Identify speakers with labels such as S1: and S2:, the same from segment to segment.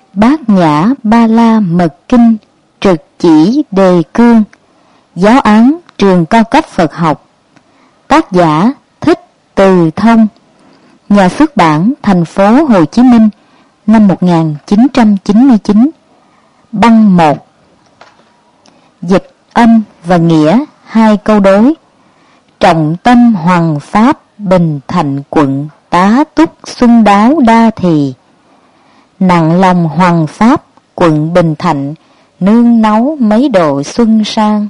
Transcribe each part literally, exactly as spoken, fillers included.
S1: Bát Nhã Ba La Mật Kinh trực chỉ đề cương. Giáo án trường cao cấp Phật học. Tác giả Thích Từ Thông. Nhà xuất bản thành phố Hồ Chí Minh, năm một nghìn chín trăm chín mươi chín. Băng một. Dịch âm và nghĩa hai câu đối. Trọng tâm hoằng pháp Bình Thạnh quận, tá túc xuân đáo đa thì. Nặng lòng hoằng pháp quận Bình Thạnh, nương náu mấy độ xuân sang.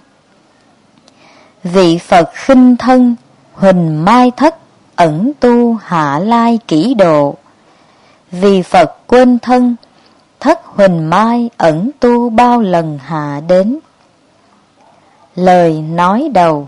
S1: Vị Phật khinh thân huỳnh mai thất, ẩn tu hạ lai kỹ độ. Vì Phật quên thân, thất huỳnh mai ẩn tu bao lần hạ đến. Lời nói đầu.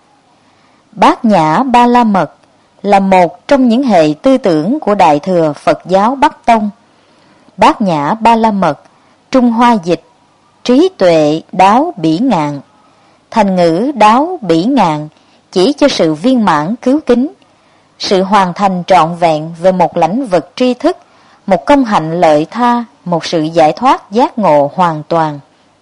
S1: Bát Nhã Ba La Mật là một trong những hệ tư tưởng của Đại thừa Phật giáo Bắc Tông. Bát Nhã Ba La Mật, Trung Hoa dịch, trí tuệ đáo bỉ ngạn. Thành ngữ đáo bỉ ngạn chỉ cho sự viên mãn cứu kính, sự hoàn thành trọn vẹn về một lãnh vực tri thức, một công hạnh lợi tha, một sự giải thoát giác ngộ hoàn toàn.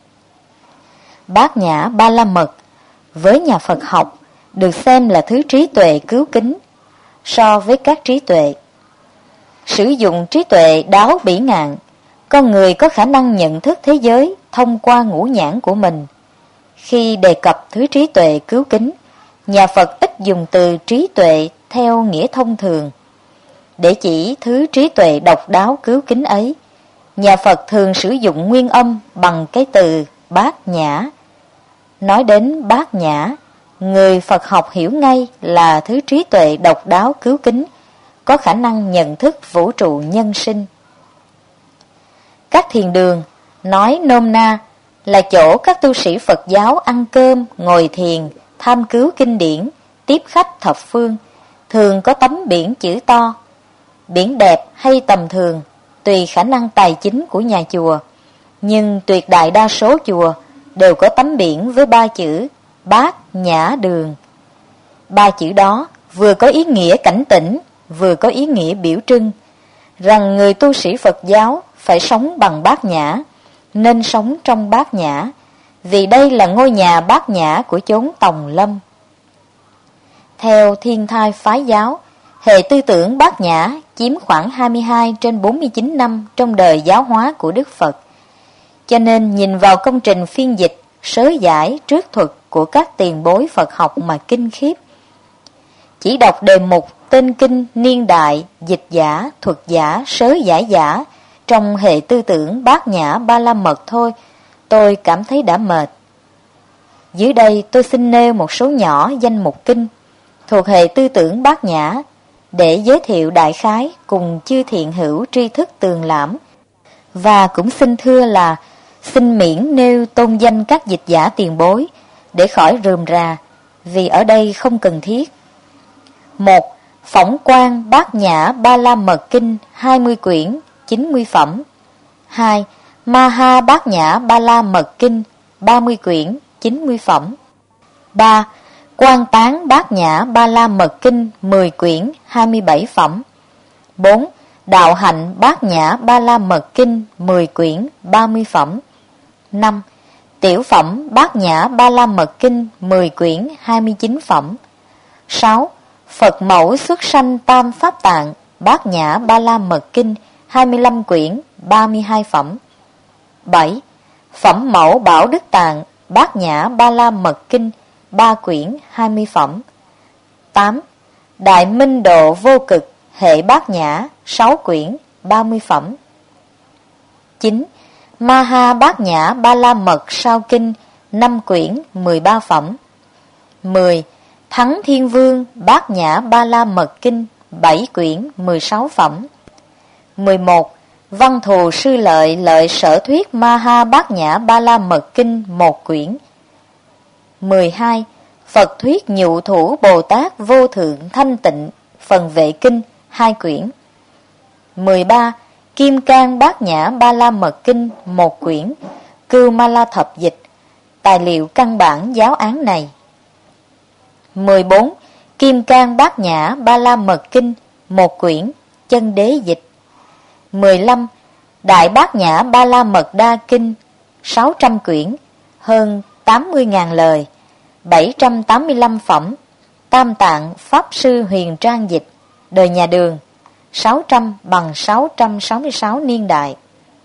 S1: Bát Nhã Ba La Mật với nhà Phật học được xem là thứ trí tuệ cứu kính so với các trí tuệ. Sử dụng trí tuệ đáo bỉ ngạn, con người có khả năng nhận thức thế giới thông qua ngũ nhãn của mình. Khi đề cập thứ trí tuệ cứu kính, nhà Phật ít dùng từ trí tuệ theo nghĩa thông thường. Để chỉ thứ trí tuệ độc đáo cứu kính ấy, nhà Phật thường sử dụng nguyên âm bằng cái từ bát nhã. Nói đến bát nhã, người Phật học hiểu ngay là thứ trí tuệ độc đáo cứu kính, có khả năng nhận thức vũ trụ nhân sinh. Các thiền đường, nói nôm na, là chỗ các tu sĩ Phật giáo ăn cơm, ngồi thiền, tham cứu kinh điển, tiếp khách thập phương, thường có tấm biển chữ to. Biển đẹp hay tầm thường, tùy khả năng tài chính của nhà chùa, nhưng tuyệt đại đa số chùa đều có tấm biển với ba chữ Bát Nhã Đường. Ba chữ đó vừa có ý nghĩa cảnh tỉnh, vừa có ý nghĩa biểu trưng, rằng người tu sĩ Phật giáo phải sống bằng bát nhã, nên sống trong bát nhã, vì đây là ngôi nhà bát nhã của chốn Tòng Lâm. Theo Thiên Thai phái giáo, hệ tư tưởng bát nhã chiếm khoảng hai mươi hai trên bốn mươi chín năm trong đời giáo hóa của Đức Phật. Cho nên nhìn vào công trình phiên dịch, sớ giải, trước thuật của các tiền bối Phật học mà kinh khiếp. Chỉ đọc đề mục, tên kinh, niên đại, dịch giả, thuật giả, sớ giải giả trong hệ tư tưởng Bát Nhã Ba La Mật thôi, tôi cảm thấy đã mệt. Dưới đây tôi xin nêu một số nhỏ danh mục kinh thuộc hệ tư tưởng Bát Nhã để giới thiệu đại khái cùng chư thiện hữu tri thức tường lãm, và cũng xin thưa là xin miễn nêu tôn danh các dịch giả tiền bối để khỏi rườm rà, vì ở đây không cần thiết. Một. Phỏng quan Bát Nhã Ba La Mật Kinh hai mươi quyển, chín mươi phẩm. Hai. Maha Bát Nhã Ba La Mật Kinh ba mươi quyển, chín mươi phẩm. Ba. Quan Tán Bát Nhã Ba La Mật Kinh mười quyển, hai mươi bảy phẩm. Bốn. Đạo Hạnh Bát Nhã Ba La Mật Kinh mười quyển, ba mươi phẩm. Năm. Tiểu phẩm Bát Nhã Ba La Mật Kinh mười quyển, hai mươi chín phẩm. Sáu. Phật mẫu xuất sanh Tam Pháp Tạng Bát Nhã Ba La Mật Kinh hai mươi lăm quyển, ba mươi hai phẩm. Bảy. Phẩm mẫu Bảo Đức Tạng Bát Nhã Ba La Mật Kinh ba quyển, hai mươi phẩm. Tám. Đại Minh Độ Vô Cực hệ Bát Nhã sáu quyển, ba mươi phẩm. Chín. Maha Bát Nhã Ba La Mật Sao Kinh năm quyển, mười ba phẩm. Mười. Thắng Thiên Vương Bát Nhã Ba La Mật Kinh bảy quyển, mười sáu phẩm. Mười một. Văn Thù Sư Lợi Lợi Sở Thuyết Maha Bát Nhã Ba La Mật Kinh một quyển. Mười hai. Phật Thuyết Nhụ Thủ Bồ Tát Vô Thượng Thanh Tịnh Phần Vệ Kinh hai quyển. Mười ba. Kim Cang Bát Nhã Ba La Mật Kinh một quyển, Cưu Ma La Thập Dịch, tài liệu căn bản giáo án này. Mười bốn. Kim Cang Bát Nhã Ba La Mật Kinh một quyển, chân đế dịch. Mười lăm. Đại Bát Nhã Ba La Mật Đa Kinh sáu trăm quyển, hơn tám mươi nghìn lời, bảy trăm tám mươi lăm phẩm. Tam Tạng Pháp Sư Huyền Trang dịch, đời nhà Đường, sáu trăm bằng sáu trăm sáu mươi sáu niên đại.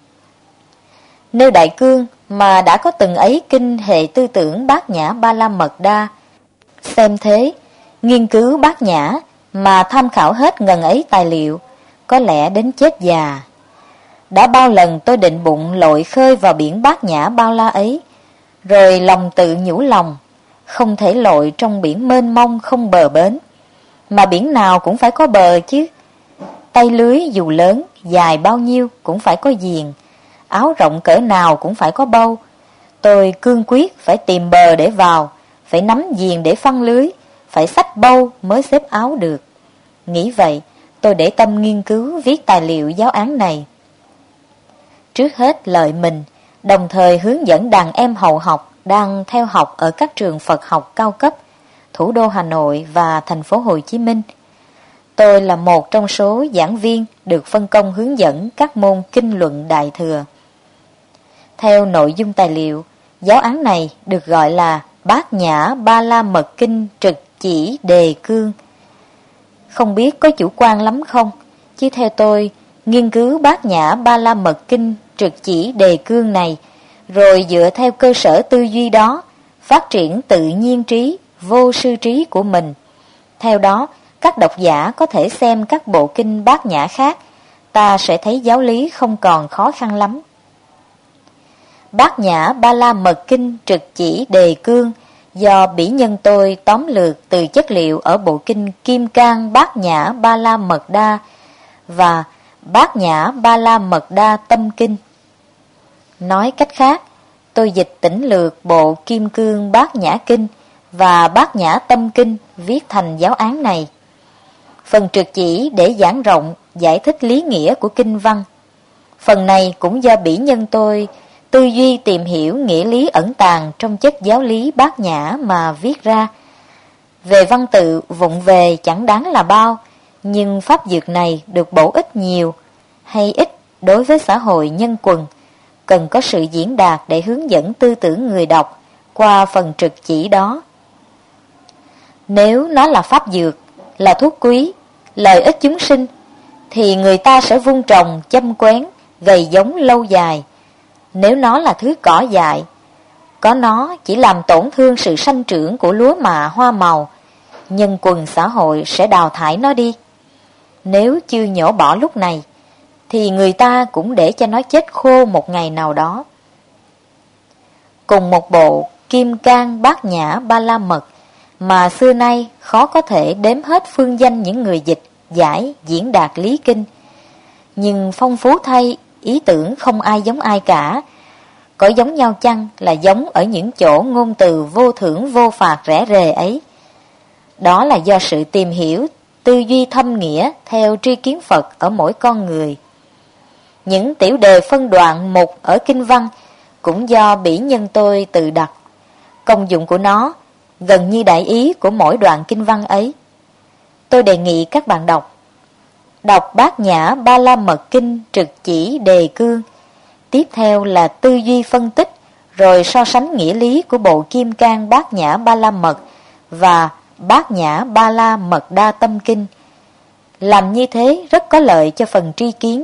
S1: Nếu Đại Cương mà đã có từng ấy kinh hệ tư tưởng Bát Nhã Ba La Mật Đa, xem thế, nghiên cứu Bát Nhã mà tham khảo hết ngần ấy tài liệu, có lẽ đến chết già. Đã bao lần tôi định bụng lội khơi vào biển Bát Nhã bao la ấy, rồi lòng tự nhủ lòng, không thể lội trong biển mênh mông không bờ bến, mà biển nào cũng phải có bờ chứ. Tay lưới dù lớn, dài bao nhiêu cũng phải có giềng, áo rộng cỡ nào cũng phải có bâu. Tôi cương quyết phải tìm bờ để vào, phải nắm giềng để phăng lưới, phải xách bâu mới xếp áo được. Nghĩ vậy, tôi để tâm nghiên cứu viết tài liệu giáo án này. Trước hết lợi mình, đồng thời hướng dẫn đàn em hậu học đang theo học ở các trường Phật học cao cấp, thủ đô Hà Nội và thành phố Hồ Chí Minh. Tôi là một trong số giảng viên được phân công hướng dẫn các môn kinh luận Đại Thừa. Theo nội dung tài liệu, giáo án này được gọi là Bát Nhã Ba La Mật Kinh Trực Chỉ Đề Cương. Không biết có chủ quan lắm không, chứ theo tôi, nghiên cứu Bát Nhã Ba La Mật Kinh Trực Chỉ Đề Cương này, rồi dựa theo cơ sở tư duy đó, phát triển tự nhiên trí, vô sư trí của mình. Theo đó, các độc giả có thể xem các bộ kinh Bát Nhã khác, ta sẽ thấy giáo lý không còn khó khăn lắm. Bát Nhã Ba La Mật Kinh Trực Chỉ Đề Cương do bỉ nhân tôi tóm lược từ chất liệu ở bộ kinh Kim Cang Bát Nhã Ba La Mật Đa và Bát Nhã Ba La Mật Đa Tâm Kinh. Nói cách khác, tôi dịch tỉnh lược bộ Kim Cương Bát Nhã Kinh và Bát Nhã Tâm Kinh viết thành giáo án này. Phần trực chỉ để giảng rộng, giải thích lý nghĩa của kinh văn. Phần này cũng do bỉ nhân tôi tư duy tìm hiểu nghĩa lý ẩn tàng trong chất giáo lý Bát Nhã mà viết ra. Về văn tự vụng về chẳng đáng là bao, nhưng pháp dược này được bổ ích nhiều hay ít đối với xã hội nhân quần, cần có sự diễn đạt để hướng dẫn tư tưởng người đọc qua phần trực chỉ đó. Nếu nó là pháp dược, là thuốc quý, lợi ích chúng sinh, thì người ta sẽ vun trồng, chăm quén, gầy giống lâu dài. Nếu nó là thứ cỏ dại, có nó chỉ làm tổn thương sự sanh trưởng của lúa mạ hoa màu, nhân quần xã hội sẽ đào thải nó đi. Nếu chưa nhổ bỏ lúc này, thì người ta cũng để cho nó chết khô một ngày nào đó. Cùng một bộ Kim Cang Bát Nhã Ba La Mật mà xưa nay khó có thể đếm hết phương danh những người dịch, giải, diễn đạt lý kinh. Nhưng phong phú thay, ý tưởng không ai giống ai cả. Có giống nhau chăng là giống ở những chỗ ngôn từ vô thưởng vô phạt rẻ rề ấy. Đó là do sự tìm hiểu, tư duy thâm nghĩa theo tri kiến Phật ở mỗi con người. Những tiểu đề phân đoạn mục ở kinh văn cũng do bỉ nhân tôi tự đặt. Công dụng của nó gần như đại ý của mỗi đoạn kinh văn ấy. Tôi đề nghị các bạn đọc Đọc Bát Nhã Ba La Mật Kinh Trực Chỉ Đề Cương. Tiếp theo là tư duy phân tích, rồi so sánh nghĩa lý của bộ Kim Cang Bát Nhã Ba La Mật và Bát Nhã Ba La Mật Đa Tâm Kinh. Làm như thế rất có lợi cho phần tri kiến.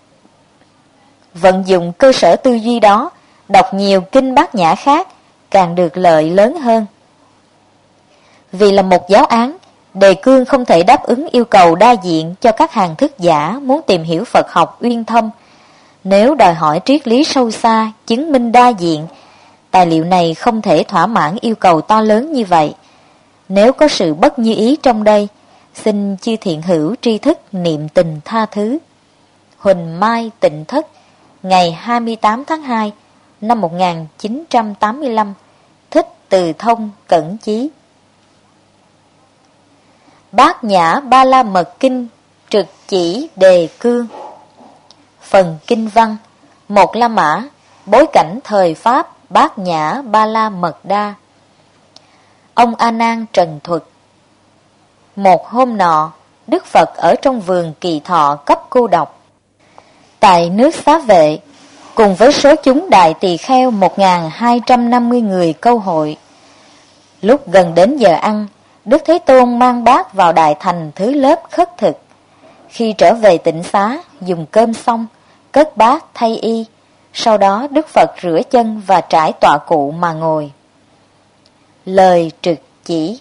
S1: Vận dụng cơ sở tư duy đó, đọc nhiều kinh Bát Nhã khác càng được lợi lớn hơn. Vì là một giáo án, đề cương không thể đáp ứng yêu cầu đa diện cho các hàng thức giả muốn tìm hiểu Phật học uyên thâm. Nếu đòi hỏi triết lý sâu xa, chứng minh đa diện, tài liệu này không thể thỏa mãn yêu cầu to lớn như vậy. Nếu có sự bất như ý trong đây, xin chư thiện hữu tri thức niệm tình tha thứ. Huỳnh Mai Tịnh Thất, ngày hai mươi tám tháng hai năm một nghìn chín trăm tám mươi lăm, Thích Từ Thông Cẩn Chí. Bát Nhã Ba La Mật Kinh Trực Chỉ Đề Cương. Phần kinh văn: Một La Mã, bối cảnh thời Pháp Bát Nhã Ba La Mật Đa. Ông A Nan trần thuật: Một hôm nọ, Đức Phật ở trong vườn Kỳ Thọ cấp cô độc. Tại nước Xá Vệ, cùng với số chúng đại tỳ kheo một nghìn hai trăm năm mươi người câu hội, lúc gần đến giờ ăn, Đức Thế Tôn mang bát vào đại thành thứ lớp khất thực. Khi trở về tịnh xá, dùng cơm xong, cất bát thay y, sau đó Đức Phật rửa chân và trải tọa cụ mà ngồi. Lời trực chỉ.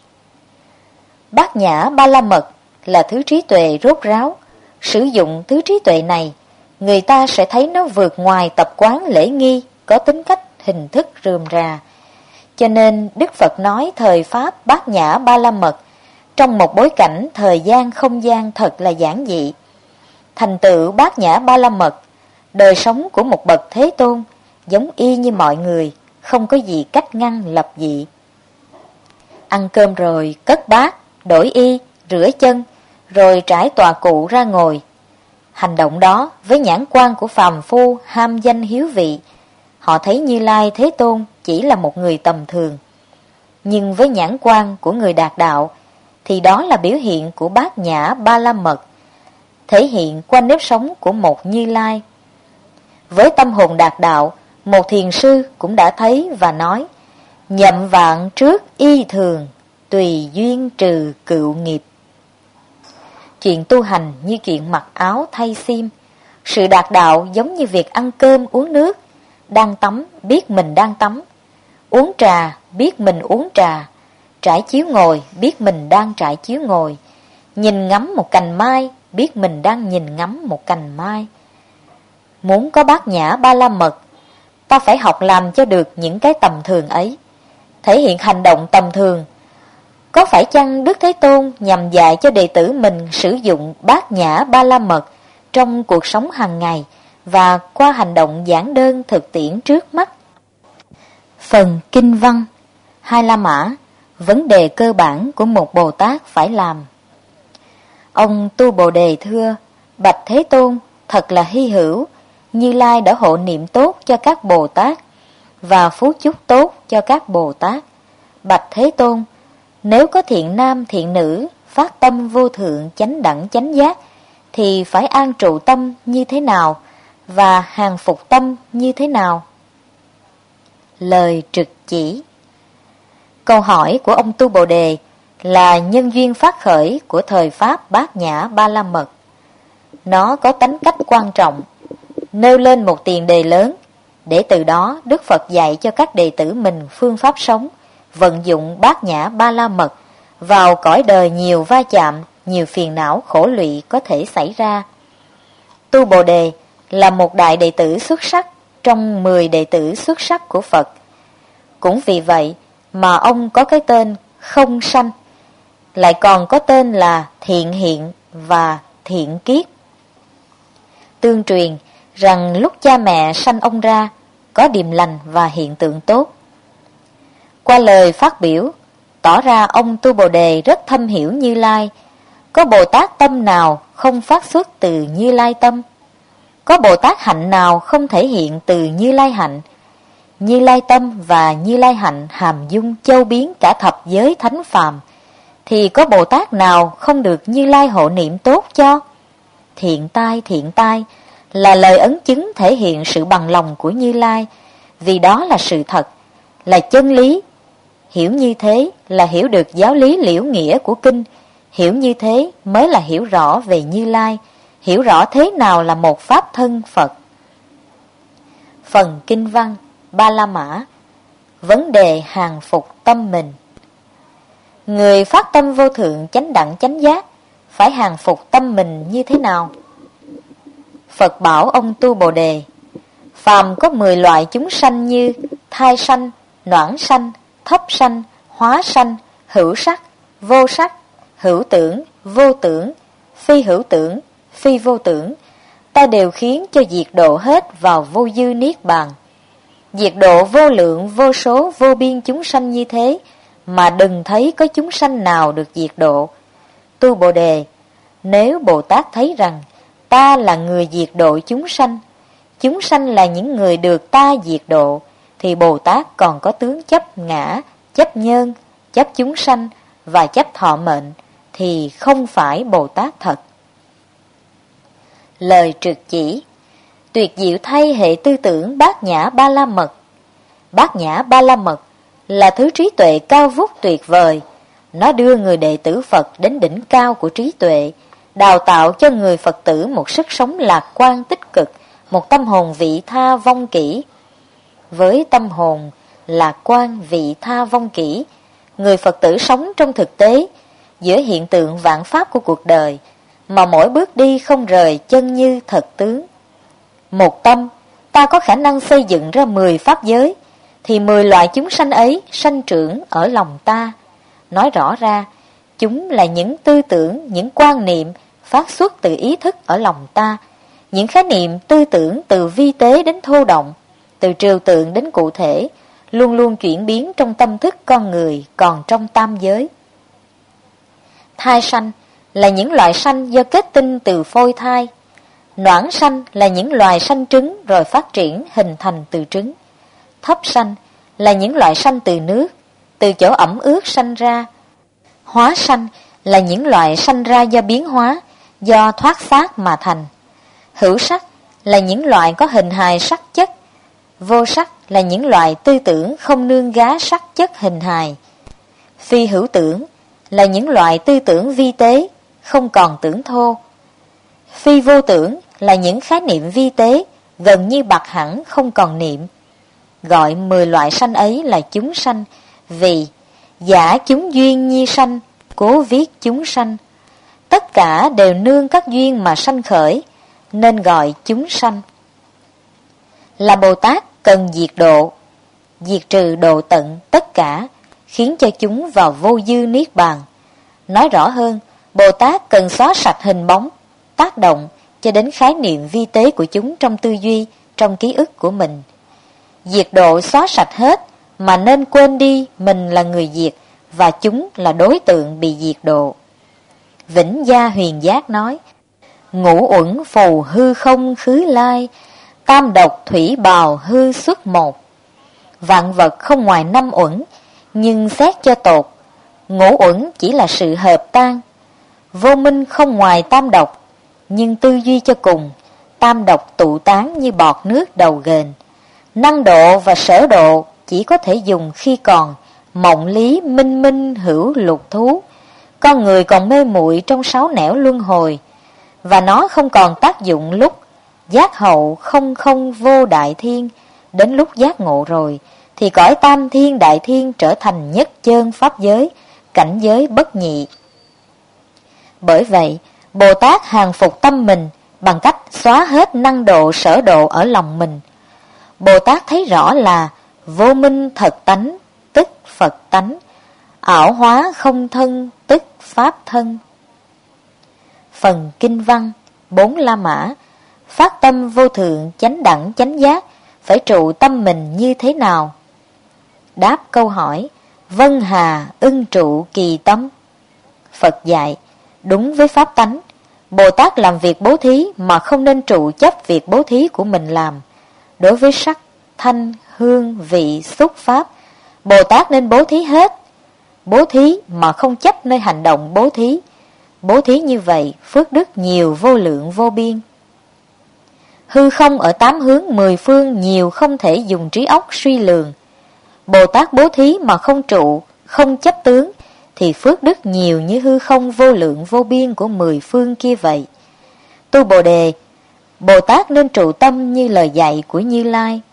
S1: Bát Nhã Ba La Mật là thứ trí tuệ rốt ráo. Sử dụng thứ trí tuệ này, người ta sẽ thấy nó vượt ngoài tập quán lễ nghi, có tính cách hình thức rườm rà. Cho nên Đức Phật nói thời Pháp Bát Nhã Ba La Mật trong một bối cảnh thời gian không gian thật là giản dị. Thành tựu Bát Nhã Ba La Mật, đời sống của một bậc Thế Tôn giống y như mọi người, không có gì cách ngăn lập dị. Ăn cơm rồi cất bát, đổi y, rửa chân, rồi trải tọa cụ ra ngồi. Hành động đó với nhãn quan của phàm phu ham danh hiếu vị, họ thấy Như Lai Thế Tôn chỉ là một người tầm thường. Nhưng với nhãn quan của người đạt đạo, thì đó là biểu hiện của Bát Nhã Ba La Mật, thể hiện qua nếp sống của một Như Lai. Với tâm hồn đạt đạo, một thiền sư cũng đã thấy và nói: nhậm vạn trước y thường, tùy duyên trừ cựu nghiệp. Chuyện tu hành như chuyện mặc áo thay xiêm, sự đạt đạo giống như việc ăn cơm uống nước, đang tắm biết mình đang tắm, uống trà biết mình uống trà, trải chiếu ngồi biết mình đang trải chiếu ngồi, nhìn ngắm một cành mai biết mình đang nhìn ngắm một cành mai. Muốn có Bát Nhã Ba La Mật, ta phải học làm cho được những cái tầm thường ấy, thể hiện hành động tầm thường. Có phải chăng Đức Thế Tôn nhằm dạy cho đệ tử mình sử dụng Bát Nhã Ba La Mật trong cuộc sống hàng ngày và qua hành động giản đơn thực tiễn trước mắt? Phần Kinh văn Hai La Mã, vấn đề cơ bản của một Bồ Tát phải làm. Ông Tu Bồ Đề thưa: bạch Thế Tôn, thật là hy hữu, Như Lai đã hộ niệm tốt cho các Bồ Tát và phú chúc tốt cho các Bồ Tát. Bạch Thế Tôn, nếu có thiện nam thiện nữ phát tâm vô thượng chánh đẳng chánh giác, thì phải an trụ tâm như thế nào và hàng phục tâm như thế nào? Lời trực chỉ. Câu hỏi của ông Tu Bồ Đề là nhân duyên phát khởi của thời Pháp Bát Nhã Ba La Mật. Nó có tánh cách quan trọng, nêu lên một tiền đề lớn, để từ đó Đức Phật dạy cho các đệ tử mình phương pháp sống, vận dụng Bát Nhã Ba La Mật vào cõi đời nhiều va chạm, nhiều phiền não khổ lụy có thể xảy ra. Tu Bồ Đề là một đại đệ tử xuất sắc trong mười đệ tử xuất sắc của Phật. Cũng vì vậy mà ông có cái tên không sanh, lại còn có tên là thiện hiện và thiện kiết. Tương truyền rằng lúc cha mẹ sanh ông ra, có điềm lành và hiện tượng tốt. Qua lời phát biểu, tỏ ra ông Tu Bồ Đề rất thâm hiểu Như Lai. Có Bồ Tát tâm nào không phát xuất từ Như Lai tâm? Có Bồ Tát hạnh nào không thể hiện từ Như Lai hạnh? Như Lai tâm và Như Lai hạnh hàm dung châu biến cả thập giới thánh phàm, thì có Bồ Tát nào không được Như Lai hộ niệm tốt cho? Thiện tai, thiện tai là lời ấn chứng thể hiện sự bằng lòng của Như Lai, vì đó là sự thật, là chân lý. Hiểu như thế là hiểu được giáo lý liễu nghĩa của kinh, hiểu như thế mới là hiểu rõ về Như Lai, hiểu rõ thế nào là một pháp thân Phật. Phần Kinh văn Ba La Mã, vấn đề hàng phục tâm mình. Người phát tâm vô thượng chánh đẳng chánh giác phải hàng phục tâm mình như thế nào? Phật bảo ông Tu Bồ Đề: phàm có mười loại chúng sanh như thai sanh, noãn sanh, thấp sanh, hóa sanh, hữu sắc, vô sắc, hữu tưởng, vô tưởng, phi hữu tưởng, phi vô tưởng, ta đều khiến cho diệt độ hết vào vô dư niết bàn. Diệt độ vô lượng vô số vô biên chúng sanh như thế, mà đừng thấy có chúng sanh nào được diệt độ. Tu Bồ Đề, nếu Bồ Tát thấy rằng ta là người diệt độ chúng sanh, chúng sanh là những người được ta diệt độ, thì Bồ Tát còn có tướng chấp ngã, chấp nhân, chấp chúng sanh và chấp thọ mệnh, thì không phải Bồ Tát thật. Lời trực chỉ. Tuyệt diệu thay hệ tư tưởng Bát Nhã Ba La Mật. Bát Nhã Ba La Mật là thứ trí tuệ cao vút tuyệt vời. Nó đưa người đệ tử Phật đến đỉnh cao của trí tuệ, đào tạo cho người Phật tử một sức sống lạc quan tích cực, một tâm hồn vị tha vong kỹ. Với tâm hồn lạc quan vị tha vong kỹ, người Phật tử sống trong thực tế, giữa hiện tượng vạn pháp của cuộc đời, mà mỗi bước đi không rời chân như thật tướng. Một tâm, ta có khả năng xây dựng ra mười pháp giới, thì mười loại chúng sanh ấy sanh trưởng ở lòng ta. Nói rõ ra, chúng là những tư tưởng, những quan niệm phát xuất từ ý thức ở lòng ta, những khái niệm tư tưởng từ vi tế đến thô động, từ trừu tượng đến cụ thể, luôn luôn chuyển biến trong tâm thức con người còn trong tam giới. Thai sanh là những loại sanh do kết tinh từ phôi thai. Noãn sanh là những loài sanh trứng rồi phát triển hình thành từ trứng. Thấp sanh là những loại sanh từ nước, từ chỗ ẩm ướt sanh ra. Hóa sanh là những loại sanh ra do biến hóa, do thoát xác mà thành. Hữu sắc là những loại có hình hài sắc chất. Vô sắc là những loại tư tưởng không nương gá sắc chất hình hài. Phi hữu tưởng là những loại tư tưởng vi tế, không còn tưởng thô. Phi vô tưởng là những khái niệm vi tế, gần như bặt hẳn không còn niệm. Gọi mười loại sanh ấy là chúng sanh, vì giả chúng duyên nhi sanh, cố viết chúng sanh. Tất cả đều nương các duyên mà sanh khởi, nên gọi chúng sanh. Là Bồ Tát cần diệt độ, diệt trừ độ tận tất cả, khiến cho chúng vào vô dư niết bàn. Nói rõ hơn, Bồ Tát cần xóa sạch hình bóng, tác động cho đến khái niệm vi tế của chúng trong tư duy, trong ký ức của mình. Diệt độ xóa sạch hết, mà nên quên đi mình là người diệt và chúng là đối tượng bị diệt độ. Vĩnh Gia Huyền Giác nói, ngũ uẩn phù hư không khứ lai, tam độc thủy bào hư xuất một. Vạn vật không ngoài năm uẩn, nhưng xét cho tột, ngũ uẩn chỉ là sự hợp tan. Vô minh không ngoài tam độc, nhưng tư duy cho cùng, tam độc tụ tán như bọt nước đầu ghềnh. Năng độ và sở độ chỉ có thể dùng khi còn mộng lý minh minh hữu lục thú. Con người còn mê muội trong sáu nẻo luân hồi, và nó không còn tác dụng lúc giác hậu không không vô đại thiên. Đến lúc giác ngộ rồi, thì cõi tam thiên đại thiên trở thành nhất chơn pháp giới, cảnh giới bất nhị. Bởi vậy, Bồ Tát hàng phục tâm mình bằng cách xóa hết năng độ sở độ ở lòng mình. Bồ Tát thấy rõ là vô minh thật tánh, tức Phật tánh, ảo hóa không thân, tức Pháp thân. Phần kinh văn, bốn La Mã, phát tâm vô thượng chánh đẳng chánh giác, phải trụ tâm mình như thế nào? Đáp câu hỏi, vân hà ưng trụ kỳ tâm. Phật dạy, đúng với pháp tánh, Bồ Tát làm việc bố thí mà không nên trụ chấp việc bố thí của mình làm. Đối với sắc, thanh, hương, vị, xúc pháp, Bồ Tát nên bố thí hết. Bố thí mà không chấp nơi hành động bố thí. Bố thí như vậy, phước đức nhiều vô lượng vô biên. Hư không ở tám hướng mười phương nhiều không thể dùng trí óc suy lường. Bồ Tát bố thí mà không trụ, không chấp tướng, thì phước đức nhiều như hư không vô lượng vô biên của mười phương kia vậy. Tu Bồ Đề, Bồ Tát nên trụ tâm như lời dạy của Như Lai.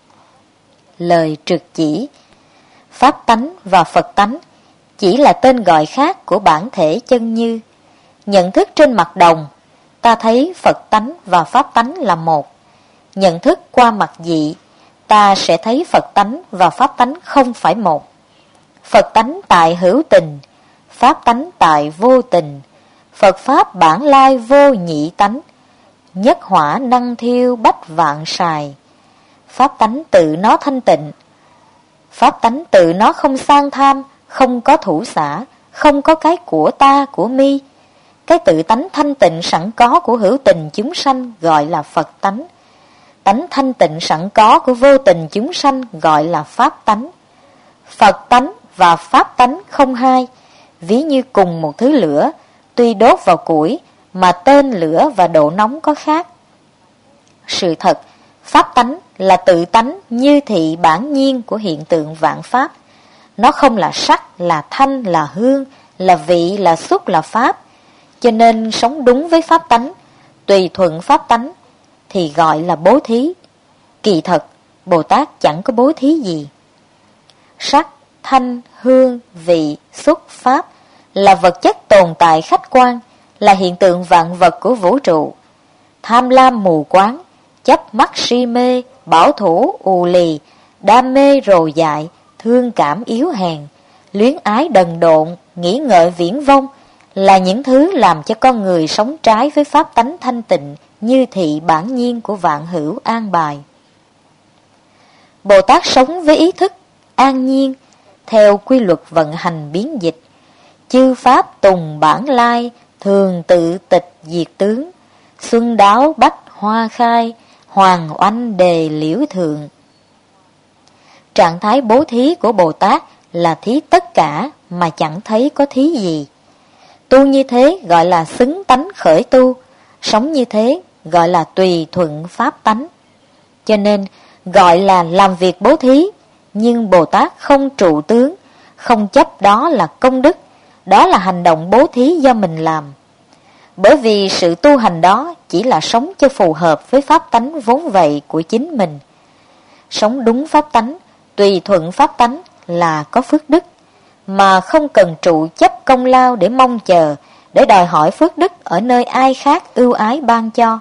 S1: Lời trực chỉ, Pháp tánh và Phật tánh chỉ là tên gọi khác của bản thể chân như. Nhận thức trên mặt đồng, ta thấy Phật tánh và Pháp tánh là một. Nhận thức qua mặt dị, ta sẽ thấy Phật tánh và Pháp tánh không phải một. Phật tánh tại hữu tình, Pháp tánh tại vô tình. Phật Pháp bản lai vô nhị tánh, nhất hỏa năng thiêu bách vạn sài. Pháp tánh tự nó thanh tịnh, Pháp tánh tự nó không sang tham, không có thủ xả, không có cái của ta, của mi. Cái tự tánh thanh tịnh sẵn có của hữu tình chúng sanh gọi là Phật tánh. Tánh thanh tịnh sẵn có của vô tình chúng sanh gọi là Pháp tánh. Phật tánh và Pháp tánh không hai, ví như cùng một thứ lửa, tuy đốt vào củi mà tên lửa và độ nóng có khác.
S2: sự thật, pháp tánh là tự tánh như thị bản nhiên của hiện tượng vạn pháp. Nó không là sắc, là thanh, là hương, là vị, là xúc, là pháp. Cho nên sống đúng với pháp tánh, tùy thuận pháp tánh thì gọi là bố thí. Kỳ thật, Bồ Tát chẳng có bố thí gì. Sắc, thanh, hương, vị, xúc, pháp là vật chất tồn tại khách quan, là hiện tượng vạn vật của vũ trụ. Tham lam mù quáng, chấp mắc si mê, bảo thủ ù lì, đam mê rồ dại, thương cảm yếu hèn, luyến ái đần độn, nghĩ ngợi viển vông là những thứ làm cho con người sống trái với pháp tánh thanh tịnh như thị bản nhiên của vạn hữu an bài. Bồ Tát sống với ý thức an nhiên theo quy luật vận hành biến dịch. Chư pháp tùng bản lai, thường tự tịch diệt tướng, xuân đáo bách hoa khai, hoàng oanh đề liễu thượng. Trạng thái bố thí của Bồ Tát là thí tất cả mà chẳng thấy có thí gì. Tu như thế gọi là xứng tánh khởi tu, sống như thế gọi là tùy thuận pháp tánh. Cho nên gọi là làm việc bố thí, nhưng Bồ Tát không trụ tướng, không chấp đó là công đức, đó là hành động bố thí do mình làm. Bởi vì sự tu hành đó chỉ là sống cho phù hợp với pháp tánh vốn vậy của chính mình. Sống đúng pháp tánh, tùy thuận pháp tánh là có phước đức, mà không cần trụ chấp công lao để mong chờ, để đòi hỏi phước đức ở nơi ai khác ưu ái ban cho.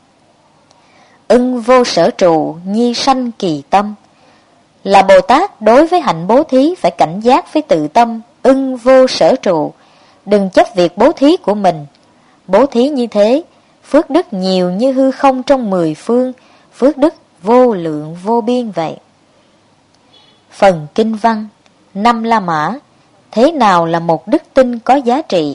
S2: Ưng vô sở trụ, nhi sanh kỳ tâm. Là Bồ Tát đối với hạnh bố thí phải cảnh giác với tự tâm, ưng vô sở trụ, đừng chấp việc bố thí của mình. Bố thí như thế, phước đức nhiều như hư không trong mười phương, phước đức vô lượng vô biên vậy. Phần kinh văn Năm La Mã, thế nào là một đức tin có giá trị?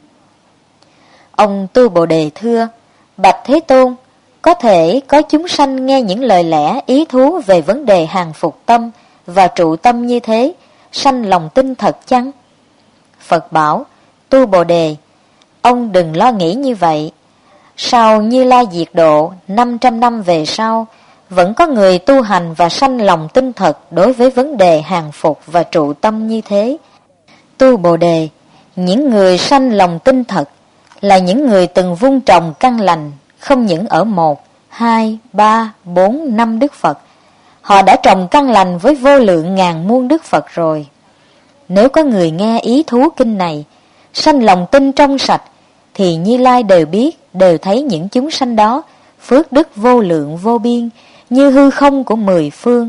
S2: Ông Tu Bồ Đề thưa: Bạch Thế Tôn, có thể có chúng sanh nghe những lời lẽ ý thú về vấn đề hàng phục tâm và trụ tâm như thế, sanh lòng tin thật chăng? Phật bảo: Tu Bồ Đề, ông đừng lo nghĩ như vậy. Sau Như Lai diệt độ, năm trăm năm về sau, vẫn có người tu hành và sanh lòng tin thật đối với vấn đề hàng phục và trụ tâm như thế. Tu Bồ Đề, những người sanh lòng tin thật là những người từng vun trồng căn lành, không những ở một, hai, ba, bốn, năm Đức Phật. Họ đã trồng căn lành với vô lượng ngàn muôn Đức Phật rồi. Nếu có người nghe ý thú kinh này, sanh lòng tin trong sạch, thì Như Lai đều biết, đều thấy những chúng sanh đó, phước đức vô lượng vô biên, như hư không của mười phương.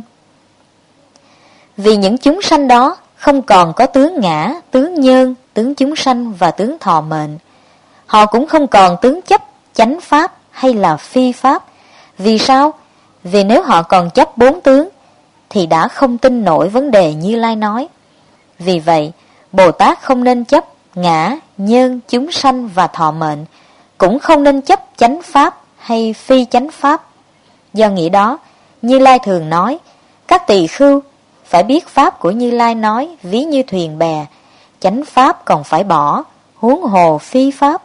S2: Vì những chúng sanh đó không còn có tướng ngã, tướng nhân, tướng chúng sanh và tướng thọ mệnh. Họ cũng không còn tướng chấp, chánh pháp hay là phi pháp. Vì sao? Vì nếu họ còn chấp bốn tướng, thì đã không tin nổi vấn đề Như Lai nói. Vì vậy, Bồ Tát không nên chấp ngã, nhân, chúng sanh và thọ mệnh, cũng không nên chấp chánh pháp hay phi chánh pháp. Do nghĩa đó, Như Lai thường nói, các tỳ khưu phải biết pháp của Như Lai nói ví như thuyền bè, chánh pháp còn phải bỏ, huống hồ phi pháp.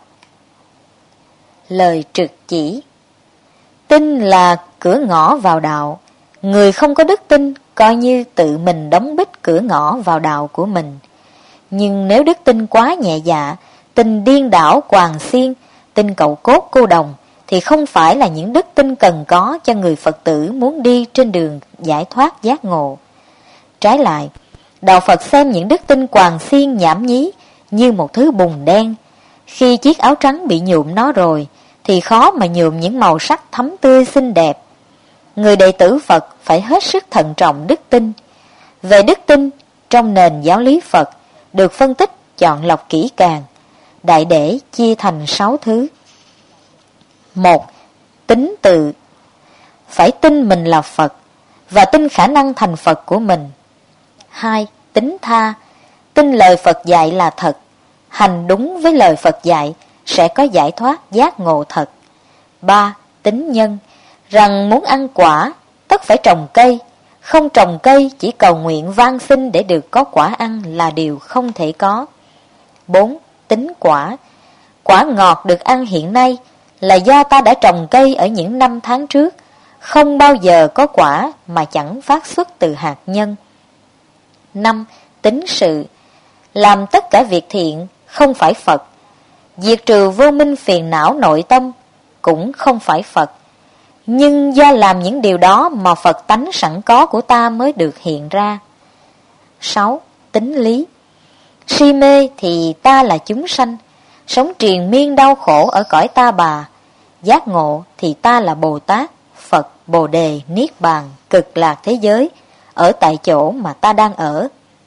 S2: Lời trực chỉ: tin là cửa ngõ vào đạo. Người không có đức tin coi như tự mình đóng bít cửa ngõ vào đạo của mình. Nhưng nếu đức tin quá nhẹ dạ, tin điên đảo quàng xiên, tin cậu cốt cô đồng, thì không phải là những đức tin cần có cho người Phật tử muốn đi trên đường giải thoát giác ngộ. Trái lại, đạo Phật xem những đức tin quàng xiên nhảm nhí như một thứ bùn đen. Khi chiếc áo trắng bị nhuộm nó rồi, thì khó mà nhuộm những màu sắc thắm tươi xinh đẹp. Người đệ tử Phật phải hết sức thận trọng đức tin. Về đức tin, trong nền giáo lý Phật, được phân tích chọn lọc kỹ càng. Đại để chia thành sáu thứ. Một, tín tự. Phải tin mình là Phật và tin khả năng thành Phật của mình. Hai, tín tha. Tin lời Phật dạy là thật, hành đúng với lời Phật dạy sẽ có giải thoát giác ngộ thật. Ba, tín nhân. Rằng muốn ăn quả, tất phải trồng cây. Không trồng cây, chỉ cầu nguyện van xin để được có quả ăn là điều không thể có. Bốn, tín quả. Quả ngọt được ăn hiện nay là do ta đã trồng cây ở những năm tháng trước, không bao giờ có quả mà chẳng phát xuất từ hạt nhân. Năm. Tính sự. Làm tất cả việc thiện không phải Phật. Diệt trừ vô minh phiền não nội tâm cũng không phải Phật. Nhưng do làm những điều đó mà Phật tánh sẵn có của ta mới được hiện ra. Sáu. Tính lý. Si mê thì ta là chúng sanh, sống triền miên đau khổ ở cõi ta bà. Giác ngộ thì ta là Bồ Tát, Phật, Bồ Đề, Niết Bàn, cực lạc thế giới, ở tại chỗ mà ta đang ở.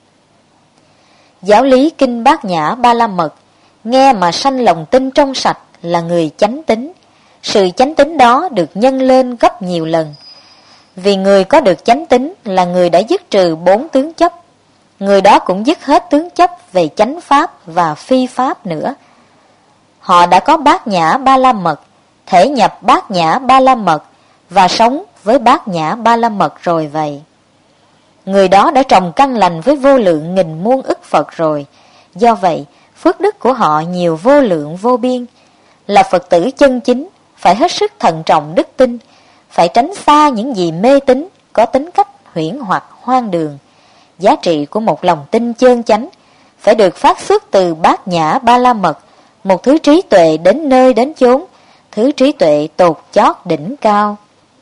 S2: Giáo lý Kinh Bát Nhã Ba La Mật, nghe mà sanh lòng tin trong sạch là người chánh tín. Sự chánh tín đó được nhân lên gấp nhiều lần. Vì người có được chánh tín là người đã dứt trừ bốn tướng chấp. Người đó cũng dứt hết tướng chấp về chánh pháp và phi pháp nữa. Họ đã có Bát Nhã Ba La Mật, thể nhập Bát Nhã Ba La Mật và sống với Bát Nhã Ba La Mật rồi vậy. Người đó đã trồng căn lành với vô lượng nghìn muôn ức Phật rồi. Do vậy, phước đức của họ nhiều vô lượng vô biên. Là Phật tử chân chính, phải hết sức thận trọng đức tin, phải tránh xa những gì mê tín, có tính cách huyễn hoặc hoang đường. Giá trị của một lòng tin chơn chánh phải được phát xuất từ Bát Nhã Ba La Mật, một thứ trí tuệ đến nơi đến chốn, thứ trí tuệ tột chót đỉnh cao.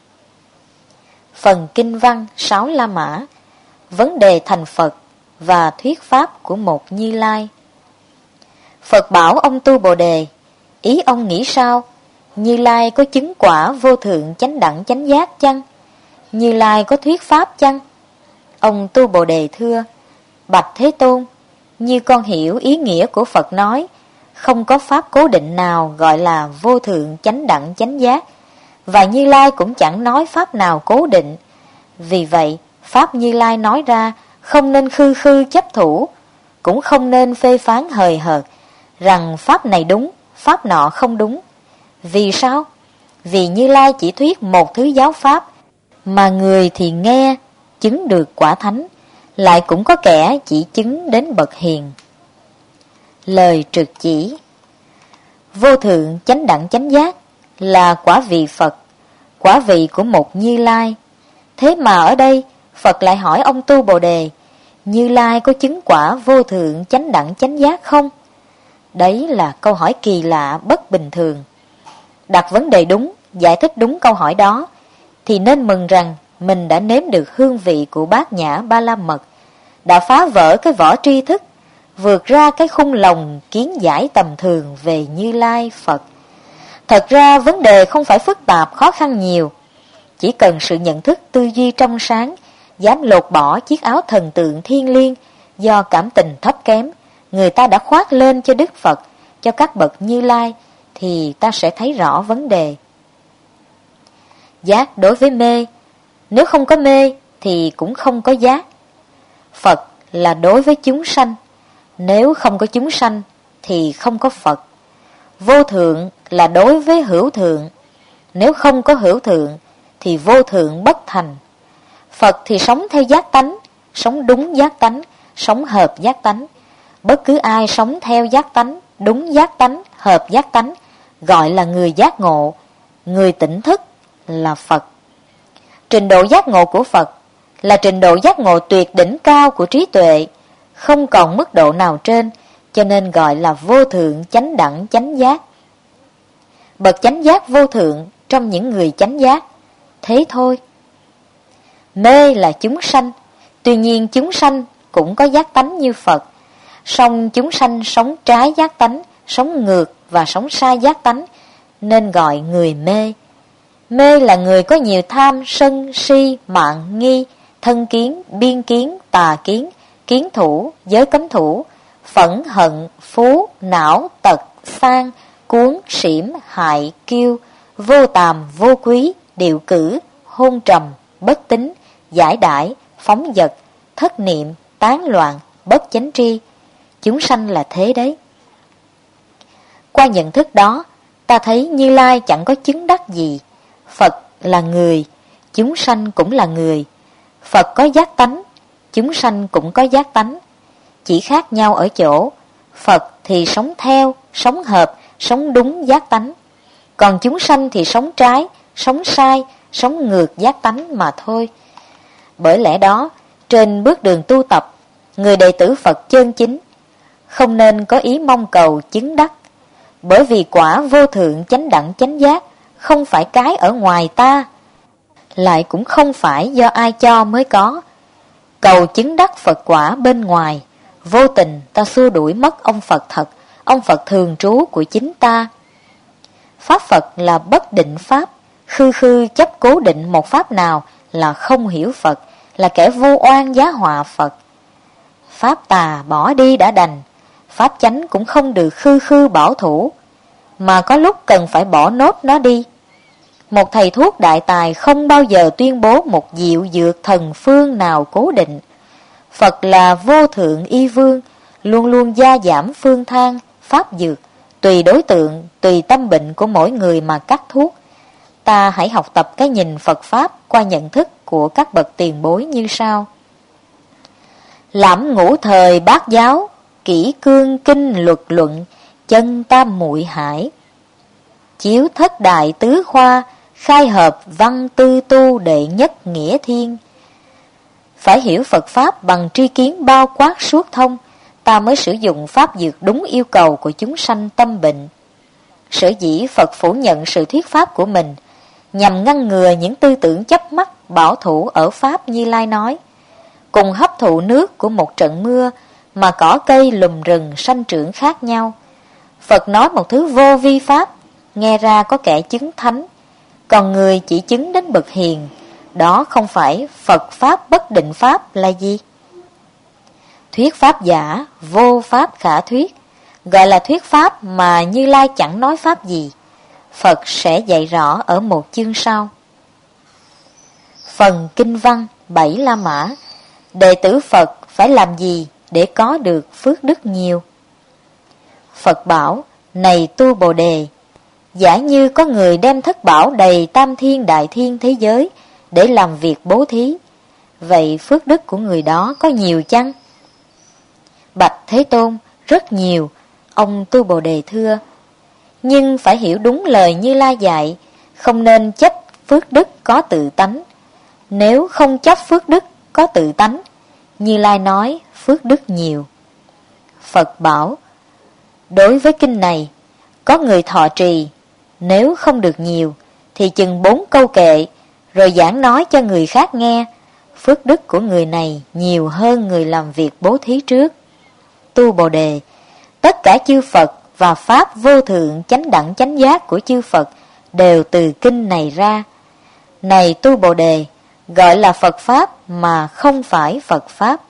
S2: Phần kinh văn Sáu La Mã. Vấn đề thành Phật và thuyết pháp của một Như Lai. Phật bảo ông tu Bồ Đề, ý ông nghĩ sao? Như Lai có chứng quả vô thượng chánh đẳng chánh giác chăng? Như Lai có thuyết pháp chăng? Ông tu Bồ Đề thưa, bạch Thế Tôn, như con hiểu ý nghĩa của Phật nói, không có pháp cố định nào gọi là vô thượng chánh đẳng chánh giác, và Như Lai cũng chẳng nói pháp nào cố định. Vì vậy, pháp Như Lai nói ra không nên khư khư chấp thủ, cũng không nên phê phán hời hợt, rằng pháp này đúng, pháp nọ không đúng. Vì sao? Vì Như Lai chỉ thuyết một thứ giáo pháp, mà người thì nghe, chứng được quả thánh, lại cũng có kẻ chỉ chứng đến bậc hiền. Lời trực chỉ. Vô thượng chánh đẳng chánh giác là quả vị Phật, quả vị của một Như Lai. Thế mà ở đây, Phật lại hỏi ông tu Bồ Đề, Như Lai có chứng quả vô thượng chánh đẳng chánh giác không? Đấy là câu hỏi kỳ lạ bất bình thường. Đặt vấn đề đúng, giải thích đúng câu hỏi đó, thì nên mừng rằng mình đã nếm được hương vị của Bát Nhã Ba La Mật, đã phá vỡ cái vỏ tri thức, vượt ra cái khung lồng kiến giải tầm thường về Như Lai Phật. Thật ra vấn đề không phải phức tạp khó khăn nhiều, chỉ cần sự nhận thức tư duy trong sáng, dám lột bỏ chiếc áo thần tượng thiên liêng do cảm tình thấp kém người ta đã khoác lên cho Đức Phật, cho các bậc Như Lai, thì ta sẽ thấy rõ vấn đề. Giác đối với mê, nếu không có mê thì cũng không có giác. Phật là đối với chúng sanh, nếu không có chúng sanh thì không có Phật. Vô thượng là đối với hữu thượng, nếu không có hữu thượng thì vô thượng bất thành. Phật thì sống theo giác tánh, sống đúng giác tánh, sống hợp giác tánh. Bất cứ ai sống theo giác tánh, đúng giác tánh, hợp giác tánh, gọi là người giác ngộ, người tỉnh thức là Phật. Trình độ giác ngộ của Phật là trình độ giác ngộ tuyệt đỉnh cao của trí tuệ, không còn mức độ nào trên, cho nên gọi là vô thượng chánh đẳng chánh giác. Bậc chánh giác vô thượng trong những người chánh giác, thế thôi. Mê là chúng sanh, tuy nhiên chúng sanh cũng có giác tánh như Phật, song chúng sanh sống trái giác tánh, sống ngược và sống sai giác tánh, nên gọi người mê. Mê là người có nhiều tham, sân, si, mạn, nghi, thân kiến, biên kiến, tà kiến, kiến thủ, giới cấm thủ, phẫn, hận, phú, não, tật, sang, cuốn, xỉm, hại, kiêu, vô tàm, vô quý, điệu cử, hôn trầm, bất tín, giải đãi, phóng dật, thất niệm, tán loạn, bất chánh tri. Chúng sanh là thế đấy. Qua nhận thức đó, ta thấy Như Lai chẳng có chứng đắc gì. Phật là người, chúng sanh cũng là người. Phật có giác tánh, chúng sanh cũng có giác tánh, chỉ khác nhau ở chỗ Phật thì sống theo, sống hợp, sống đúng giác tánh, còn chúng sanh thì sống trái, sống sai, sống ngược giác tánh mà thôi. Bởi lẽ đó, trên bước đường tu tập, người đệ tử Phật chân chính không nên có ý mong cầu chứng đắc, bởi vì quả vô thượng chánh đẳng chánh giác không phải cái ở ngoài ta, lại cũng không phải do ai cho mới có. Cầu chứng đắc Phật quả bên ngoài, vô tình ta xua đuổi mất ông Phật thật, ông Phật thường trú của chính ta. Pháp Phật là bất định pháp, khư khư chấp cố định một pháp nào là không hiểu Phật, là kẻ vô oan giá họa Phật. Pháp tà bỏ đi đã đành, pháp chánh cũng không được khư khư bảo thủ, mà có lúc cần phải bỏ nốt nó đi. Một thầy thuốc đại tài không bao giờ tuyên bố một diệu dược thần phương nào cố định. Phật là vô thượng y vương, luôn luôn gia giảm phương thang, pháp dược, tùy đối tượng, tùy tâm bệnh của mỗi người mà cắt thuốc. Ta hãy học tập cái nhìn Phật Pháp qua nhận thức của các bậc tiền bối như sau. Lãm ngũ thời bát giáo, kỷ cương kinh luật luận, chân tam muội hải. Chiếu thất đại tứ khoa, khai hợp văn tư tu đệ nhất nghĩa thiên. Phải hiểu Phật Pháp bằng tri kiến bao quát suốt thông, ta mới sử dụng pháp dược đúng yêu cầu của chúng sanh tâm bệnh. Sở dĩ Phật phủ nhận sự thuyết pháp của mình, nhằm ngăn ngừa những tư tưởng chấp mắc bảo thủ ở Pháp Như Lai nói. Cùng hấp thụ nước của một trận mưa mà cỏ cây lùm rừng sanh trưởng khác nhau. Phật nói một thứ vô vi pháp, nghe ra có kẻ chứng thánh, còn người chỉ chứng đến bậc hiền. Đó không phải Phật Pháp bất định pháp là gì? Thuyết pháp giả, vô pháp khả thuyết, gọi là thuyết pháp mà Như Lai chẳng nói pháp gì. Phật sẽ dạy rõ ở một chương sau. Phần kinh văn bảy La Mã. Đệ tử Phật phải làm gì để có được phước đức nhiều? Phật bảo, này tu Bồ Đề, giả như có người đem thất bảo đầy tam thiên đại thiên thế giới để làm việc bố thí, vậy phước đức của người đó có nhiều chăng? Bạch Thế Tôn, rất nhiều. Ông tu Bồ Đề thưa, nhưng phải hiểu đúng lời Như Lai dạy, không nên chấp phước đức có tự tánh. Nếu không chấp phước đức có tự tánh, Như Lai nói phước đức nhiều. Phật bảo, đối với kinh này, có người thọ trì, nếu không được nhiều, thì chừng bốn câu kệ, rồi giảng nói cho người khác nghe, phước đức của người này nhiều hơn người làm việc bố thí trước. Tu Bồ Đề, tất cả chư Phật và Pháp vô thượng chánh đẳng chánh giác của chư Phật đều từ kinh này ra. Này tu Bồ Đề, gọi là Phật Pháp mà không phải Phật Pháp.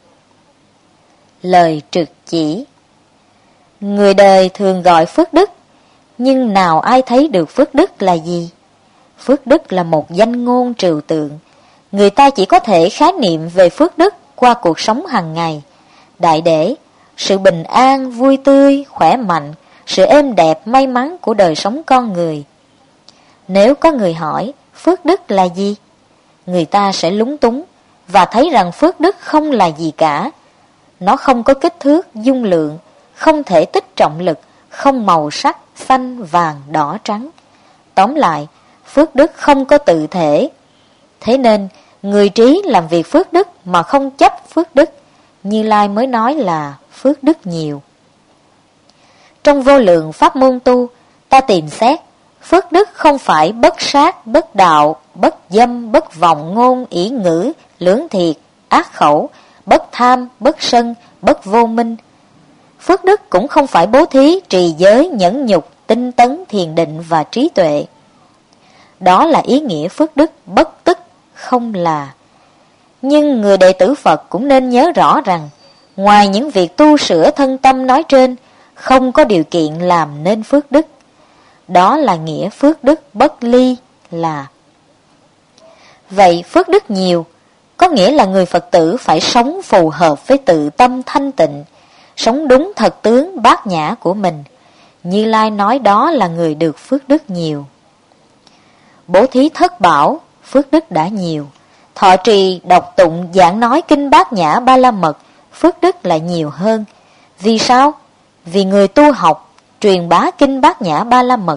S2: Lời trực chỉ. Người đời thường gọi phước đức, nhưng nào ai thấy được phước đức là gì? Phước đức là một danh ngôn trừu tượng. Người ta chỉ có thể khái niệm về phước đức qua cuộc sống hàng ngày. Đại để, sự bình an, vui tươi, khỏe mạnh, sự êm đẹp, may mắn của đời sống con người. Nếu có người hỏi phước đức là gì, người ta sẽ lúng túng và thấy rằng phước đức không là gì cả. Nó không có kích thước, dung lượng, không thể tích trọng lực, không màu sắc, xanh, vàng, đỏ, trắng. Tóm lại, phước đức không có tự thể. Thế nên, người trí làm việc phước đức mà không chấp phước đức, Như Lai mới nói là phước đức nhiều. Trong vô lượng pháp môn tu, ta tìm xét, phước đức không phải bất sát, bất đạo, bất dâm, bất vọng ngôn, ỷ ngữ, lưỡng thiệt, ác khẩu, bất tham, bất sân, bất vô minh. Phước đức cũng không phải bố thí, trì giới, nhẫn nhục, tinh tấn, thiền định và trí tuệ. Đó là ý nghĩa phước đức bất tức, không là. Nhưng người đệ tử Phật cũng nên nhớ rõ rằng, ngoài những việc tu sửa thân tâm nói trên, không có điều kiện làm nên phước đức. Đó là nghĩa phước đức bất ly là. Vậy phước đức nhiều, có nghĩa là người Phật tử phải sống phù hợp với tự tâm thanh tịnh, sống đúng thật tướng bát nhã của mình. Như Lai nói đó là người được phước đức nhiều. Bố thí thất bảo, phước đức đã nhiều. Thọ trì, đọc tụng, giảng nói kinh bát nhã ba la mật, phước đức lại nhiều hơn. Vì sao? Vì người tu học, truyền bá kinh bát nhã ba la mật